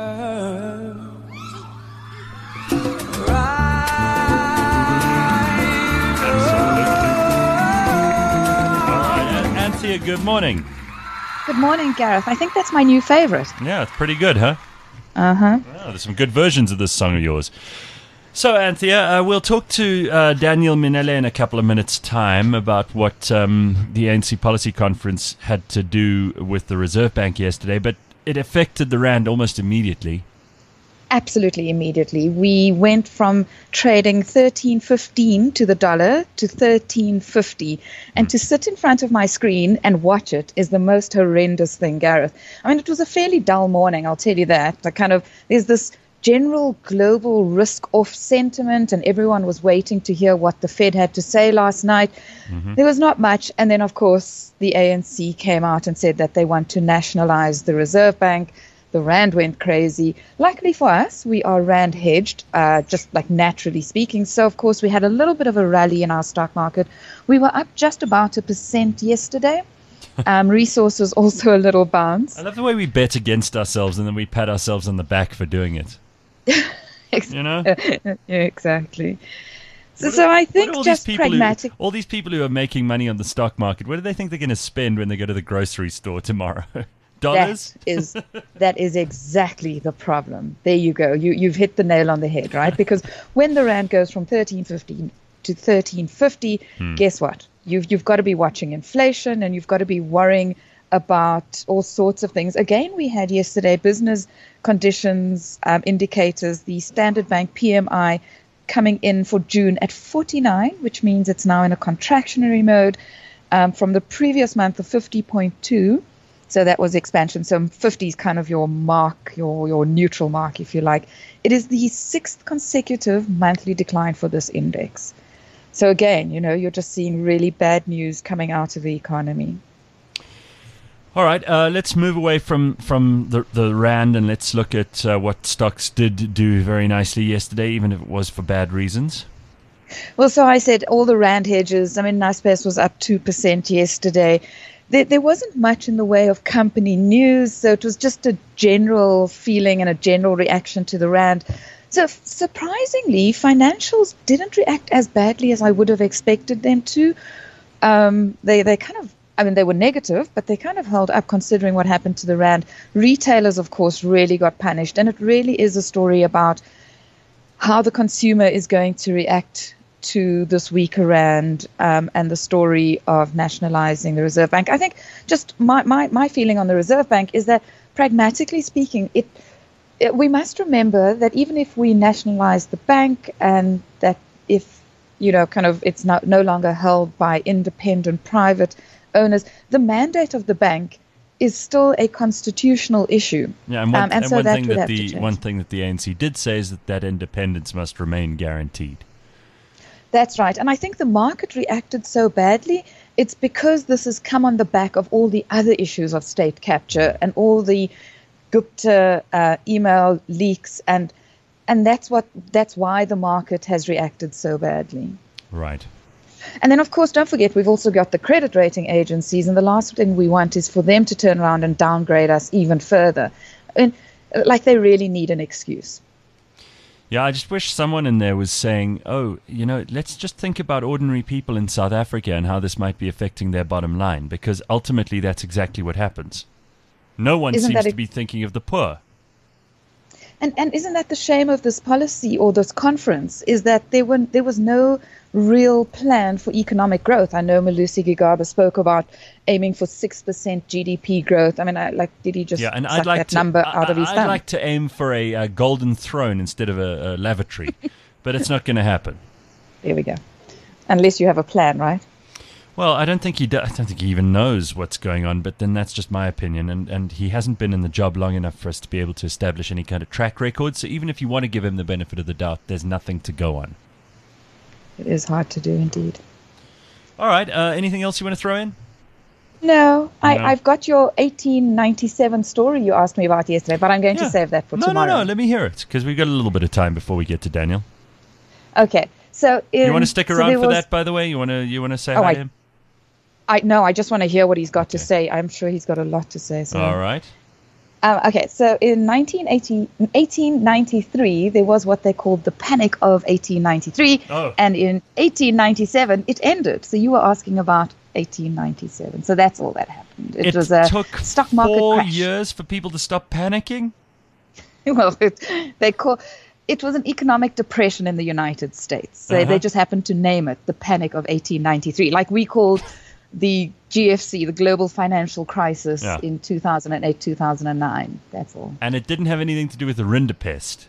Anthea, good morning. Good morning, Gareth. I think that's my new favorite. Yeah, it's pretty good, huh? Uh-huh. Oh, there's some good versions of this song of yours. So, Anthea, uh, we'll talk to uh, Daniel Minele in a couple of minutes' time about what um, the A N C policy conference had to do with the Reserve Bank yesterday, but it affected the rand almost immediately. Absolutely immediately. We went from trading thirteen fifteen to the dollar to thirteen fifty. And to sit in front of my screen and watch it is the most horrendous thing, Gareth. I mean, it was a fairly dull morning, I'll tell you that. Like kind of, there's this general global risk-off sentiment, and everyone was waiting to hear what the Fed had to say last night. Mm-hmm. There was not much. And then, of course, the A N C came out and said that they want to nationalize the Reserve Bank. The rand went crazy. Luckily for us, we are rand hedged, uh, just like naturally speaking. So, of course, we had a little bit of a rally in our stock market. We were up just about a percent yesterday. Um, resources also a little bounce. I love the way we bet against ourselves and then we pat ourselves on the back for doing it. You know? Yeah, exactly. So, so I think just pragmatic. Who, all these people who are making money on the stock market, what do they think they're going to spend when they go to the grocery store tomorrow? Dollars? That is that is exactly the problem. There you go. You you've hit the nail on the head, right? Because when the rand goes from thirteen fifty to thirteen fifty, hmm. guess what? You've you've got to be watching inflation, and you've got to be worrying about all sorts of things. Again, we had yesterday business conditions um, indicators, the Standard Bank P M I coming in for June at forty-nine, which means it's now in a contractionary mode um, from the previous month of fifty point two. So that was expansion. So fifty is kind of your mark, your your neutral mark, if you like. It is the sixth consecutive monthly decline for this index. So again, you know, you're just seeing really bad news coming out of the economy. All right, uh, let's move away from, from the, the rand and let's look at uh, what stocks did do very nicely yesterday, even if it was for bad reasons. Well, so I said all the rand hedges. I mean, Naspers was up two percent yesterday. There, there wasn't much in the way of company news, so it was just a general feeling and a general reaction to the rand. So surprisingly, financials didn't react as badly as I would have expected them to. Um, they they kind of, I mean, they were negative, but they kind of held up considering what happened to the rand. Retailers, of course, really got punished, and it really is a story about how the consumer is going to react to this weaker rand um, and the story of nationalizing the Reserve Bank. I think just my, my, my feeling on the Reserve Bank is that, pragmatically speaking, it, it we must remember that even if we nationalize the bank and that if, you know, kind of it's not, no longer held by independent private owners, the mandate of the bank is still a constitutional issue. Yeah, and one, um, and and so one that thing would that have to the change. one thing that the A N C did say is that that independence must remain guaranteed. That's right. And I think the market reacted so badly. It's because this has come on the back of all the other issues of state capture and all the Gupta uh, email leaks, and and that's what that's why the market has reacted so badly. Right. And then, of course, don't forget, we've also got the credit rating agencies, and the last thing we want is for them to turn around and downgrade us even further. And like they really need an excuse. Yeah, I just wish someone in there was saying, oh, you know, let's just think about ordinary people in South Africa and how this might be affecting their bottom line, because ultimately that's exactly what happens. No one Isn't seems that to a- be thinking of the poor. And and isn't that the shame of this policy or this conference, is that there were there was no real plan for economic growth. I know Malusi Gigaba spoke about aiming for six percent G D P growth. I mean, I, like, did he just Yeah, and suck I'd like that to, number I, out of his I'd thumb? like to aim for a, a golden throne instead of a, a lavatory, but it's not going to happen. There we go. Unless you have a plan, right? Well, I don't think he do- I don't think he even knows what's going on, but then that's just my opinion, and, and he hasn't been in the job long enough for us to be able to establish any kind of track record, so even if you want to give him the benefit of the doubt, there's nothing to go on. It is hard to do indeed. All right, uh, anything else you want to throw in? No, I, No. I've got your eighteen ninety-seven story you asked me about yesterday, but I'm going Yeah. to save that for no, tomorrow. No, no, let me hear it, because we've got a little bit of time before we get to Daniel. Okay, so in, You want to stick so around there for was- that, by the way? You want to you want to say Oh, hi I- to him? I no, I just want to hear what he's got to say. I'm sure he's got a lot to say. So. All right. Um, okay, so in nineteen eighty, eighteen ninety-three, there was what they called the Panic of eighteen ninety-three, Oh. and in eighteen ninety-seven, it ended. So you were asking about eighteen ninety-seven. So that's all that happened. It, It was a took stock market four crash. years for people to stop panicking? Well, it, they call it was an economic depression in the United States. So Uh-huh. they just happened to name it the Panic of eighteen ninety-three, like we called the G F C, the Global Financial Crisis, Yeah. in two thousand eight, two thousand nine. That's all. And it didn't have anything to do with the Rinderpest.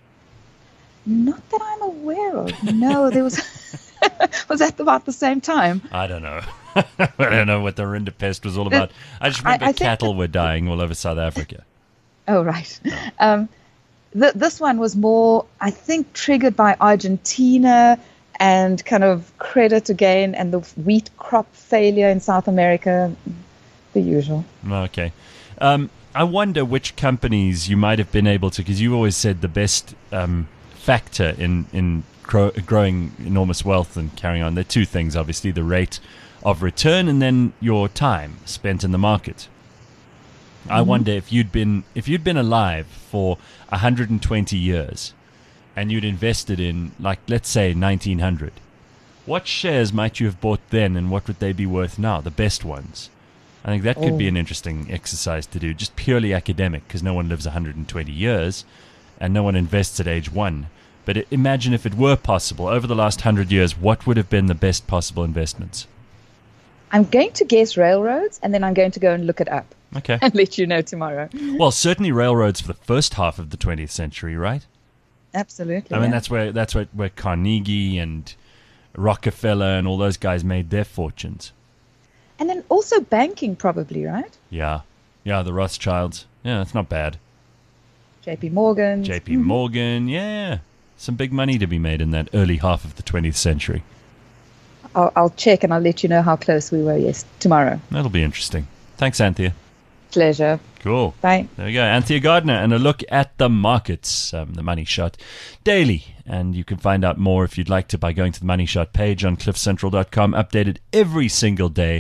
Not that I'm aware of. No, there was. Was that about the same time? I don't know. I don't know what the Rinderpest was all about. I just I- remember I think cattle were dying all over South Africa. Oh, right. Um, th- this one was more, I think, triggered by Argentina and kind of credit again and the wheat crop failure in South America, the usual. Okay. Um, I wonder which companies you might have been able to, because you always said the best um, factor in, in grow, growing enormous wealth and carrying on. There are two things, obviously, the rate of return and then your time spent in the market. I wonder if you'd been if you'd been alive for one hundred twenty years and you'd invested in, like, let's say nineteen hundred, what shares might you have bought then and what would they be worth now, the best ones? I think that could be Oh. an interesting exercise to do, just purely academic, because no one lives one hundred twenty years and no one invests at age one. But i- imagine if it were possible, over the last one hundred years, what would have been the best possible investments? I'm going to guess railroads, and then I'm going to go and look it up Okay. and let you know tomorrow. Well, certainly railroads for the first half of the twentieth century, right? Absolutely. I mean, yeah. that's where that's where, where Carnegie and Rockefeller and all those guys made their fortunes. And then also banking, probably, right? Yeah. Yeah, the Rothschilds. Yeah, that's not bad. J P Morgan. J P Morgan, yeah. Some big money to be made in that early half of the twentieth century. I'll, I'll check and I'll let you know how close we were, yes, tomorrow. That'll be interesting. Thanks, Anthea. Pleasure. Cool. Bye. There we go. Anthea Gardner and a look at the markets, um, the Money Shot daily. And you can find out more if you'd like to by going to the Money Shot page on cliff central dot com, updated every single day.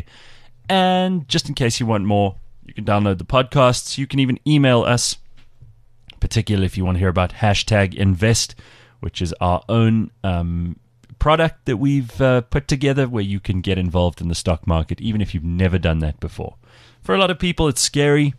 And just in case you want more, you can download the podcasts. You can even email us, particularly if you want to hear about hashtag invest, which is our own um, product that we've uh, put together where you can get involved in the stock market, even if you've never done that before. For a lot of people, it's scary.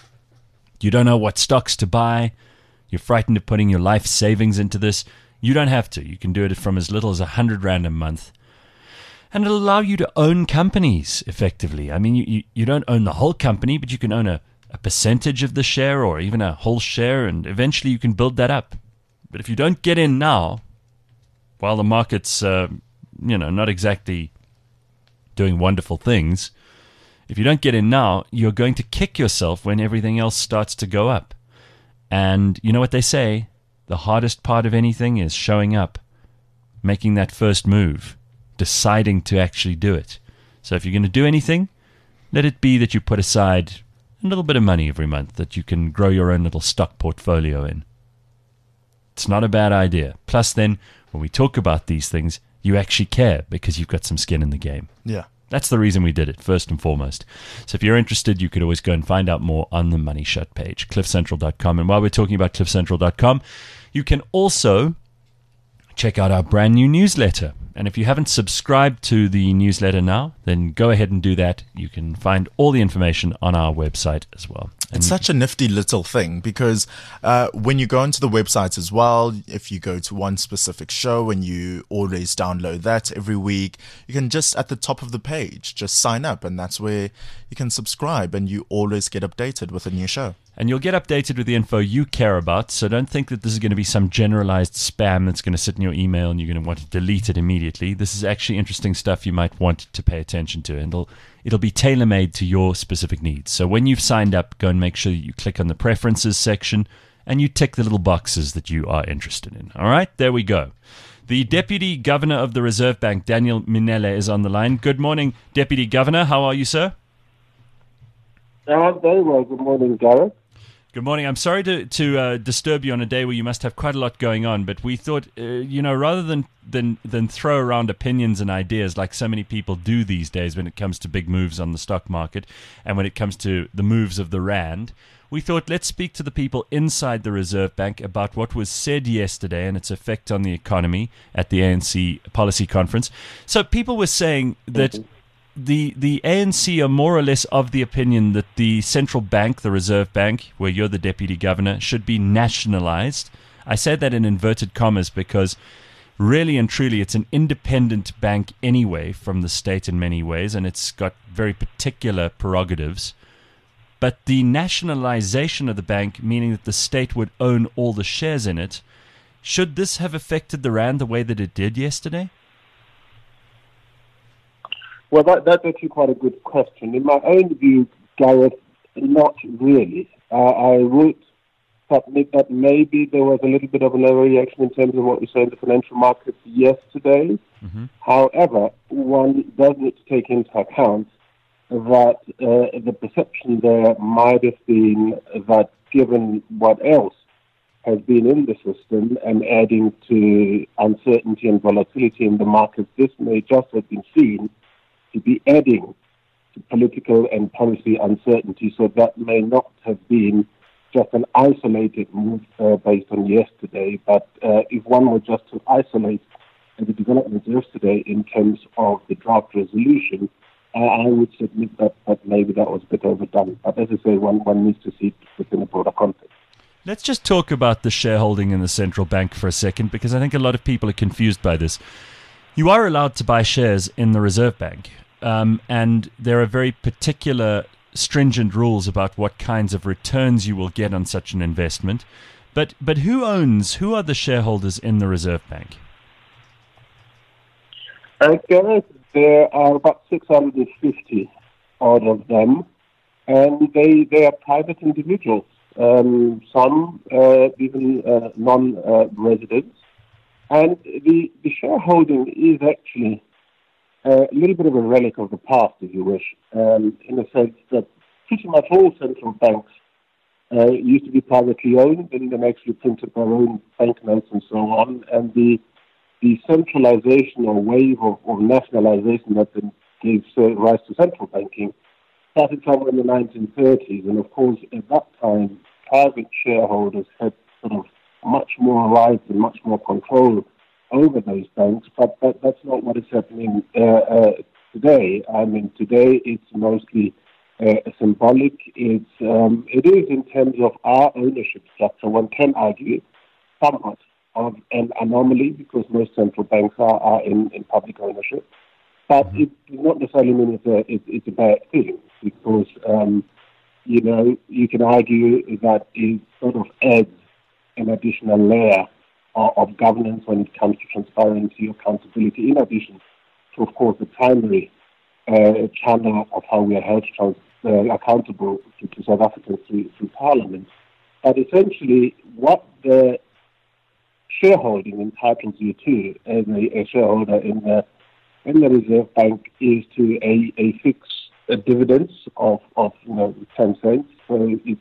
You don't know what stocks to buy. You're frightened of putting your life savings into this. You don't have to. You can do it from as little as one hundred rand a month. And it'll allow you to own companies effectively. I mean, you, you, you don't own the whole company, but you can own a, a percentage of the share or even a whole share, and eventually you can build that up. But if you don't get in now, while the market's, uh, you know, not exactly doing wonderful things, If you don't get in now, you're going to kick yourself when everything else starts to go up. And you know what they say? The hardest part of anything is showing up, making that first move, deciding to actually do it. So if you're going to do anything, let it be that you put aside a little bit of money every month that you can grow your own little stock portfolio in. It's not a bad idea. Plus then, when we talk about these things, you actually care because you've got some skin in the game. Yeah. That's the reason we did it, first and foremost. So if you're interested, you could always go and find out more on the Money Shot page, cliff central dot com. And while we're talking about cliff central dot com, you can also check out our brand new newsletter. And if you haven't subscribed to the newsletter now, then go ahead and do that. You can find all the information on our website as well. And it's such a nifty little thing because uh, when you go into the website as well, if you go to one specific show and you always download that every week, you can just at the top of the page, just sign up, and that's where you can subscribe and you always get updated with a new show. And you'll get updated with the info you care about, so don't think that this is going to be some generalized spam that's going to sit in your email and you're going to want to delete it immediately. This is actually interesting stuff you might want to pay attention to, and it'll, it'll be tailor-made to your specific needs. So when you've signed up, go and make sure that you click on the preferences section and you tick the little boxes that you are interested in. All right, there we go. The Deputy Governor of the Reserve Bank, Daniel Minele, is on the line. Good morning, Deputy Governor. How are you, sir? Uh, very well. Good morning, Gareth. Good morning. I'm sorry to, to uh, disturb you on a day where you must have quite a lot going on, but we thought, uh, you know, rather than, than, than throw around opinions and ideas like so many people do these days when it comes to big moves on the stock market and when it comes to the moves of the rand, we thought let's speak to the people inside the Reserve Bank about what was said yesterday and its effect on the economy at the A N C policy conference. So people were saying that mm-hmm. The the A N C are more or less of the opinion that the central bank, the Reserve Bank, where you're the deputy governor, should be nationalized. I say that in inverted commas because really and truly it's an independent bank anyway from the state in many ways, and it's got very particular prerogatives. But the nationalization of the bank, meaning that the state would own all the shares in it, should this have affected the rand the way that it did yesterday? Well, that, that's actually quite a good question. In my own view, Gareth, not really. Uh, I would submit that maybe there was a little bit of an overreaction in terms of what we saw in the financial markets yesterday. Mm-hmm. However, one does need to take into account that uh, the perception there might have been that given what else has been in the system and adding to uncertainty and volatility in the markets, this may just have been seen to be adding to political and policy uncertainty, so that may not have been just an isolated move uh, based on yesterday, but uh, if one were just to isolate the developments yesterday in terms of the draft resolution, uh, I would submit that, that maybe that was a bit overdone. But as I say, one, one needs to see it within a broader context. Let's just talk about the shareholding in the central bank for a second, because I think a lot of people are confused by this. You are allowed to buy shares in the Reserve Bank, um, and there are very particular, stringent rules about what kinds of returns you will get on such an investment. But but who owns, who are the shareholders in the Reserve Bank? Okay, there are about six hundred fifty odd of them, and they, they are private individuals, um, some uh, even uh, non-residents. And the, the shareholding is actually a little bit of a relic of the past, if you wish, um, in the sense that pretty much all central banks uh, used to be privately owned, and then actually printed their own banknotes and so on. And the the centralization or wave of, of nationalization that then gave uh, rise to central banking started somewhere in the nineteen thirties. And of course, at that time, private shareholders had sort of much more rights and much more control over those banks, but that, that's not what is happening uh, uh, today. I mean, today it's mostly uh, symbolic. It's um, it is in terms of our ownership structure. One can argue somewhat of an anomaly because most central banks are, are in, in public ownership, but mm-hmm. it does not necessarily mean it's a it, it's a bad thing because um, you know you can argue that it sort of adds an additional layer of, of governance when it comes to transparency, accountability, in addition to, of course, the primary uh, channel of how we are held trans- uh, accountable to, to South Africans through, through Parliament. But essentially, what the shareholding entitles you to as a, a shareholder in the in the Reserve Bank is to a, a fixed uh, dividends of, of you know ten cents. So it's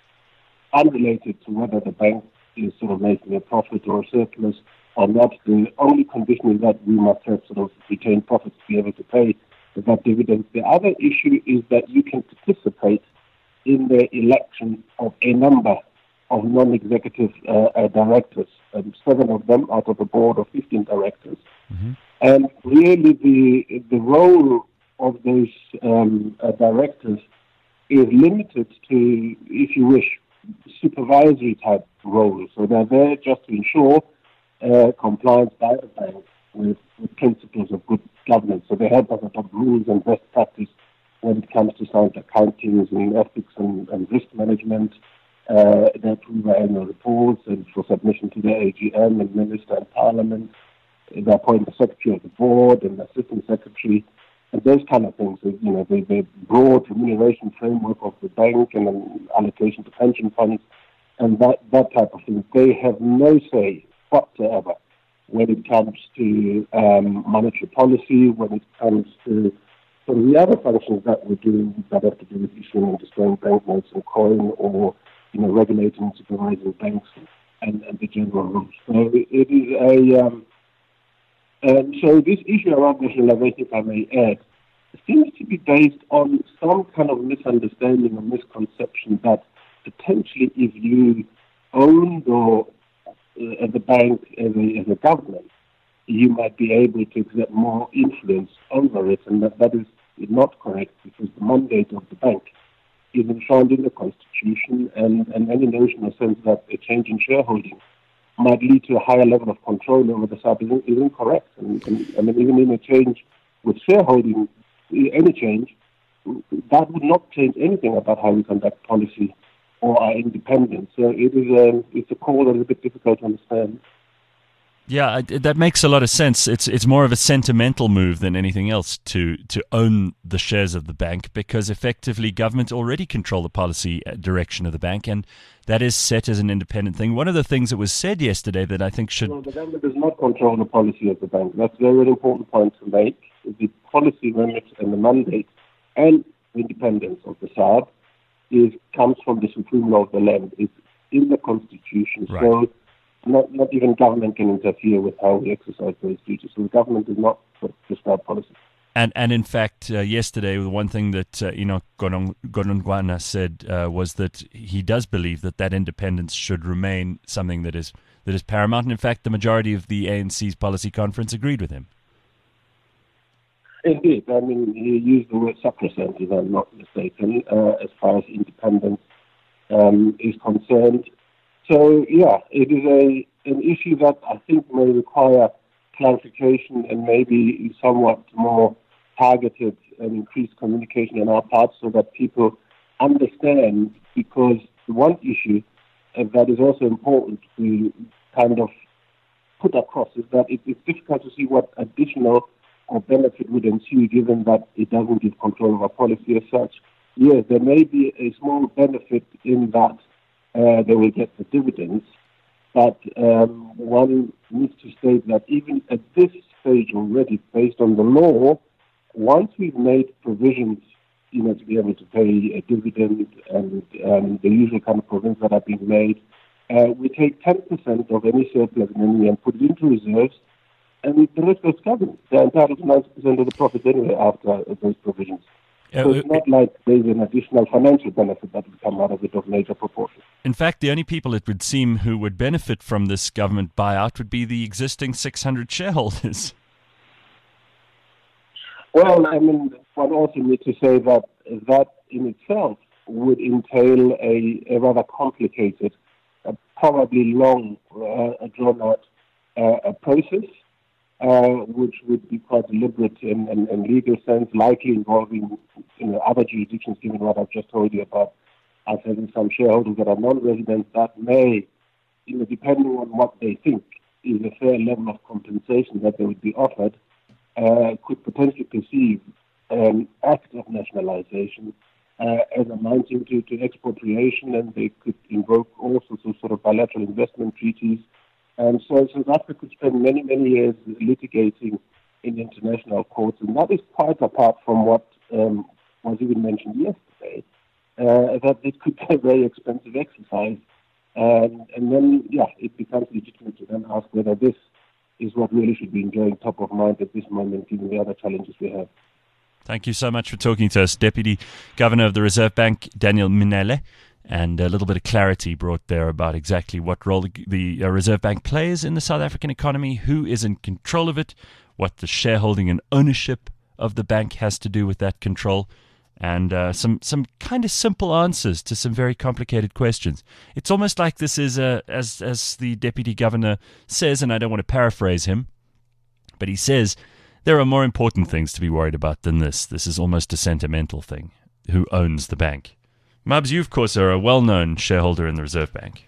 unrelated to whether the bank is sort of making a profit or a surplus or not. The only condition is that we must have sort of retained profits to be able to pay that dividend. The other issue is that you can participate in the election of a number of non-executive uh, uh, directors, um, seven of them out of a board of fifteen directors. Mm-hmm. And really the the role of those um, uh, directors is limited to, if you wish, supervisory type roles. So they're there just to ensure uh, compliance by the bank with, with principles of good governance. So they help us adopt rules and best practice when it comes to sound accounting and ethics and, and risk management. Uh, they approve our annual reports and for submission to the A G M and Minister and Parliament. They appoint the Secretary of the Board and the Assistant Secretary, and those kind of things. So, you know, the, the broad remuneration framework of the bank and an allocation to pension funds and that, that type of thing. They have no say whatsoever when it comes to um, monetary policy, when it comes to some of the other functions that we do that have to do with issuing and displaying banknotes and coin, or you know, regulating and supervising banks and, and the general rules. So it is a um, and so this issue around nationalization, if I may add, seems to be based on some kind of misunderstanding or misconception that potentially if you own the uh, the bank as a, as a government, you might be able to exert more influence over it, and that, that is not correct, because the mandate of the bank is enshrined in the Constitution, and, and any notion or sense that a change in shareholding might lead to a higher level of control over the sub is, is incorrect. And, and, I mean, even in a change with shareholding, any change, that would not change anything about how we conduct policy or our independence. So it is a, it's a call that is a bit difficult to understand. Yeah, that makes a lot of sense. It's it's more of a sentimental move than anything else to to own the shares of the bank, because effectively government already control the policy direction of the bank, and that is set as an independent thing. One of the things that was said yesterday that I think should... No, the government does not control the policy of the bank. That's a very important point to make. The policy remit and the mandate and independence of the S A R B is comes from the supreme law of the land. It's in the Constitution. Right. So Not, not even government can interfere with how we exercise those duties. So the government does not prescribe policy. And and in fact, uh, yesterday, the one thing that uh, Enoch Godongwana said uh, was that he does believe that that independence should remain something that is that is paramount. And in fact, the majority of the A N C's policy conference agreed with him. Indeed. I mean, he used the word sacrosanct, if I'm not mistaken, uh, as far as independence um, is concerned. So, yeah, it is a an issue that I think may require clarification and maybe somewhat more targeted and increased communication on our part, so that people understand, because the one issue uh, that is also important to kind of put across is that it, it's difficult to see what additional or benefit would ensue, given that it doesn't give control of our policy as such. Yes, there may be a small benefit in that Uh, they will get the dividends, but um, one needs to state that even at this stage already, based on the law, once we've made provisions, you know, to be able to pay a dividend and um, the usual kind of provisions that are being made, uh, we take ten percent of any surplus money and put it into reserves, and the rest goes to government. They're entitled to ninety percent of the profit anyway after those provisions. So it's not like there's an additional financial benefit that would come out of it of major proportion. In fact, the only people it would seem who would benefit from this government buyout would be the existing six hundred shareholders. Well, I mean, one also needs to say that that in itself would entail a, a rather complicated, uh, probably long, uh, drawn-out uh, process. Uh, which would be quite deliberate in, in, in legal sense, likely involving you know, other jurisdictions, given what I've just told you about us having some shareholders that are non-residents that may, you know, depending on what they think is a fair level of compensation that they would be offered, uh, could potentially perceive um, act of nationalization uh, as amounting to, to expropriation, and they could invoke all sorts of sort of bilateral investment treaties. And so South Africa could spend many, many years litigating in international courts, and that is quite apart from what um, was even mentioned yesterday, uh, that it could be a very expensive exercise. And, and then, yeah, it becomes legitimate to then ask whether this is what really should be enjoying top of mind at this moment, given the other challenges we have. Thank you so much for talking to us, Deputy Governor of the Reserve Bank, Daniel Minele, and a little bit of clarity brought there about exactly what role the, the uh, Reserve Bank plays in the South African economy, who is in control of it, what the shareholding and ownership of the bank has to do with that control, and uh, some some kind of simple answers to some very complicated questions. It's almost like this is, a, as as the Deputy Governor says, and I don't want to paraphrase him, but he says there are more important things to be worried about than this. This is almost a sentimental thing. Who owns the bank? Mubs, you, of course, are a well-known shareholder in the Reserve Bank.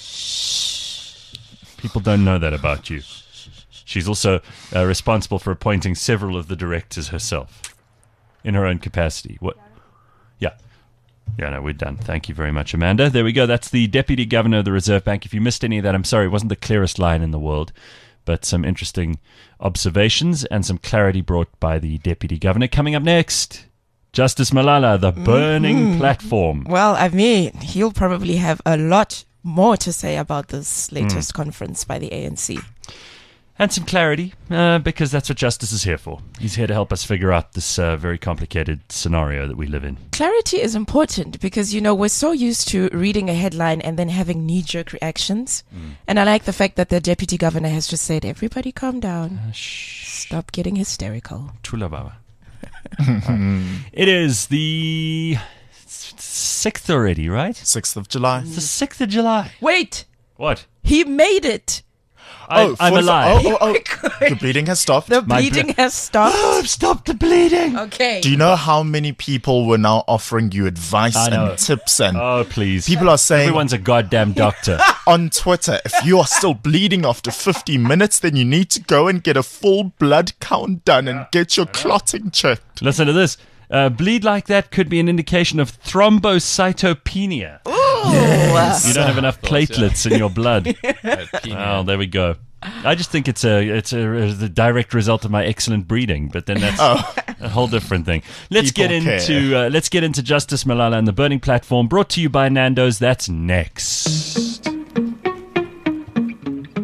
People don't know that about you. She's also uh, responsible for appointing several of the directors herself in her own capacity. What? Yeah. Yeah, no, we're done. Thank you very much, Amanda. There we go. That's the Deputy Governor of the Reserve Bank. If you missed any of that, I'm sorry. It wasn't the clearest line in the world, but some interesting observations and some clarity brought by the Deputy Governor. Coming up next, Justice Malala, the burning Mm-hmm. platform. Well, I mean, he'll probably have a lot more to say about this latest Mm. conference by the A N C. And some clarity, uh, because that's what Justice is here for. He's here to help us figure out this uh, very complicated scenario that we live in. Clarity is important because, you know, we're so used to reading a headline and then having knee-jerk reactions. Mm. And I like the fact that the Deputy Governor has just said, everybody calm down. Uh, Stop getting hysterical. Chula Baba. It is the sixth already, right? sixth of July. It's the sixth of July. Wait! What? He made it! I, Oh, I'm forty- alive. Oh, oh, oh. The bleeding has stopped. The My bleeding ble- has stopped. Stop the bleeding! Okay. Do you know how many people were now offering you advice I know. and tips? And Oh, please. people are saying Everyone's a goddamn doctor. on Twitter, if you are still bleeding after fifty minutes, then you need to go and get a full blood count done and get your clotting checked. Listen to this. Uh, bleed like that could be an indication of thrombocytopenia. Yes. You don't have enough platelets in your blood. Penia. Oh, there we go. I just think it's a it's a, a the direct result of my excellent breeding, but then that's Oh. a whole different thing. Let's People get into uh, let's get into Justice Malala and the burning platform. Brought to you by Nando's. That's next.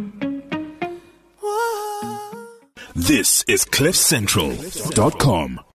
This is cliff central dot com.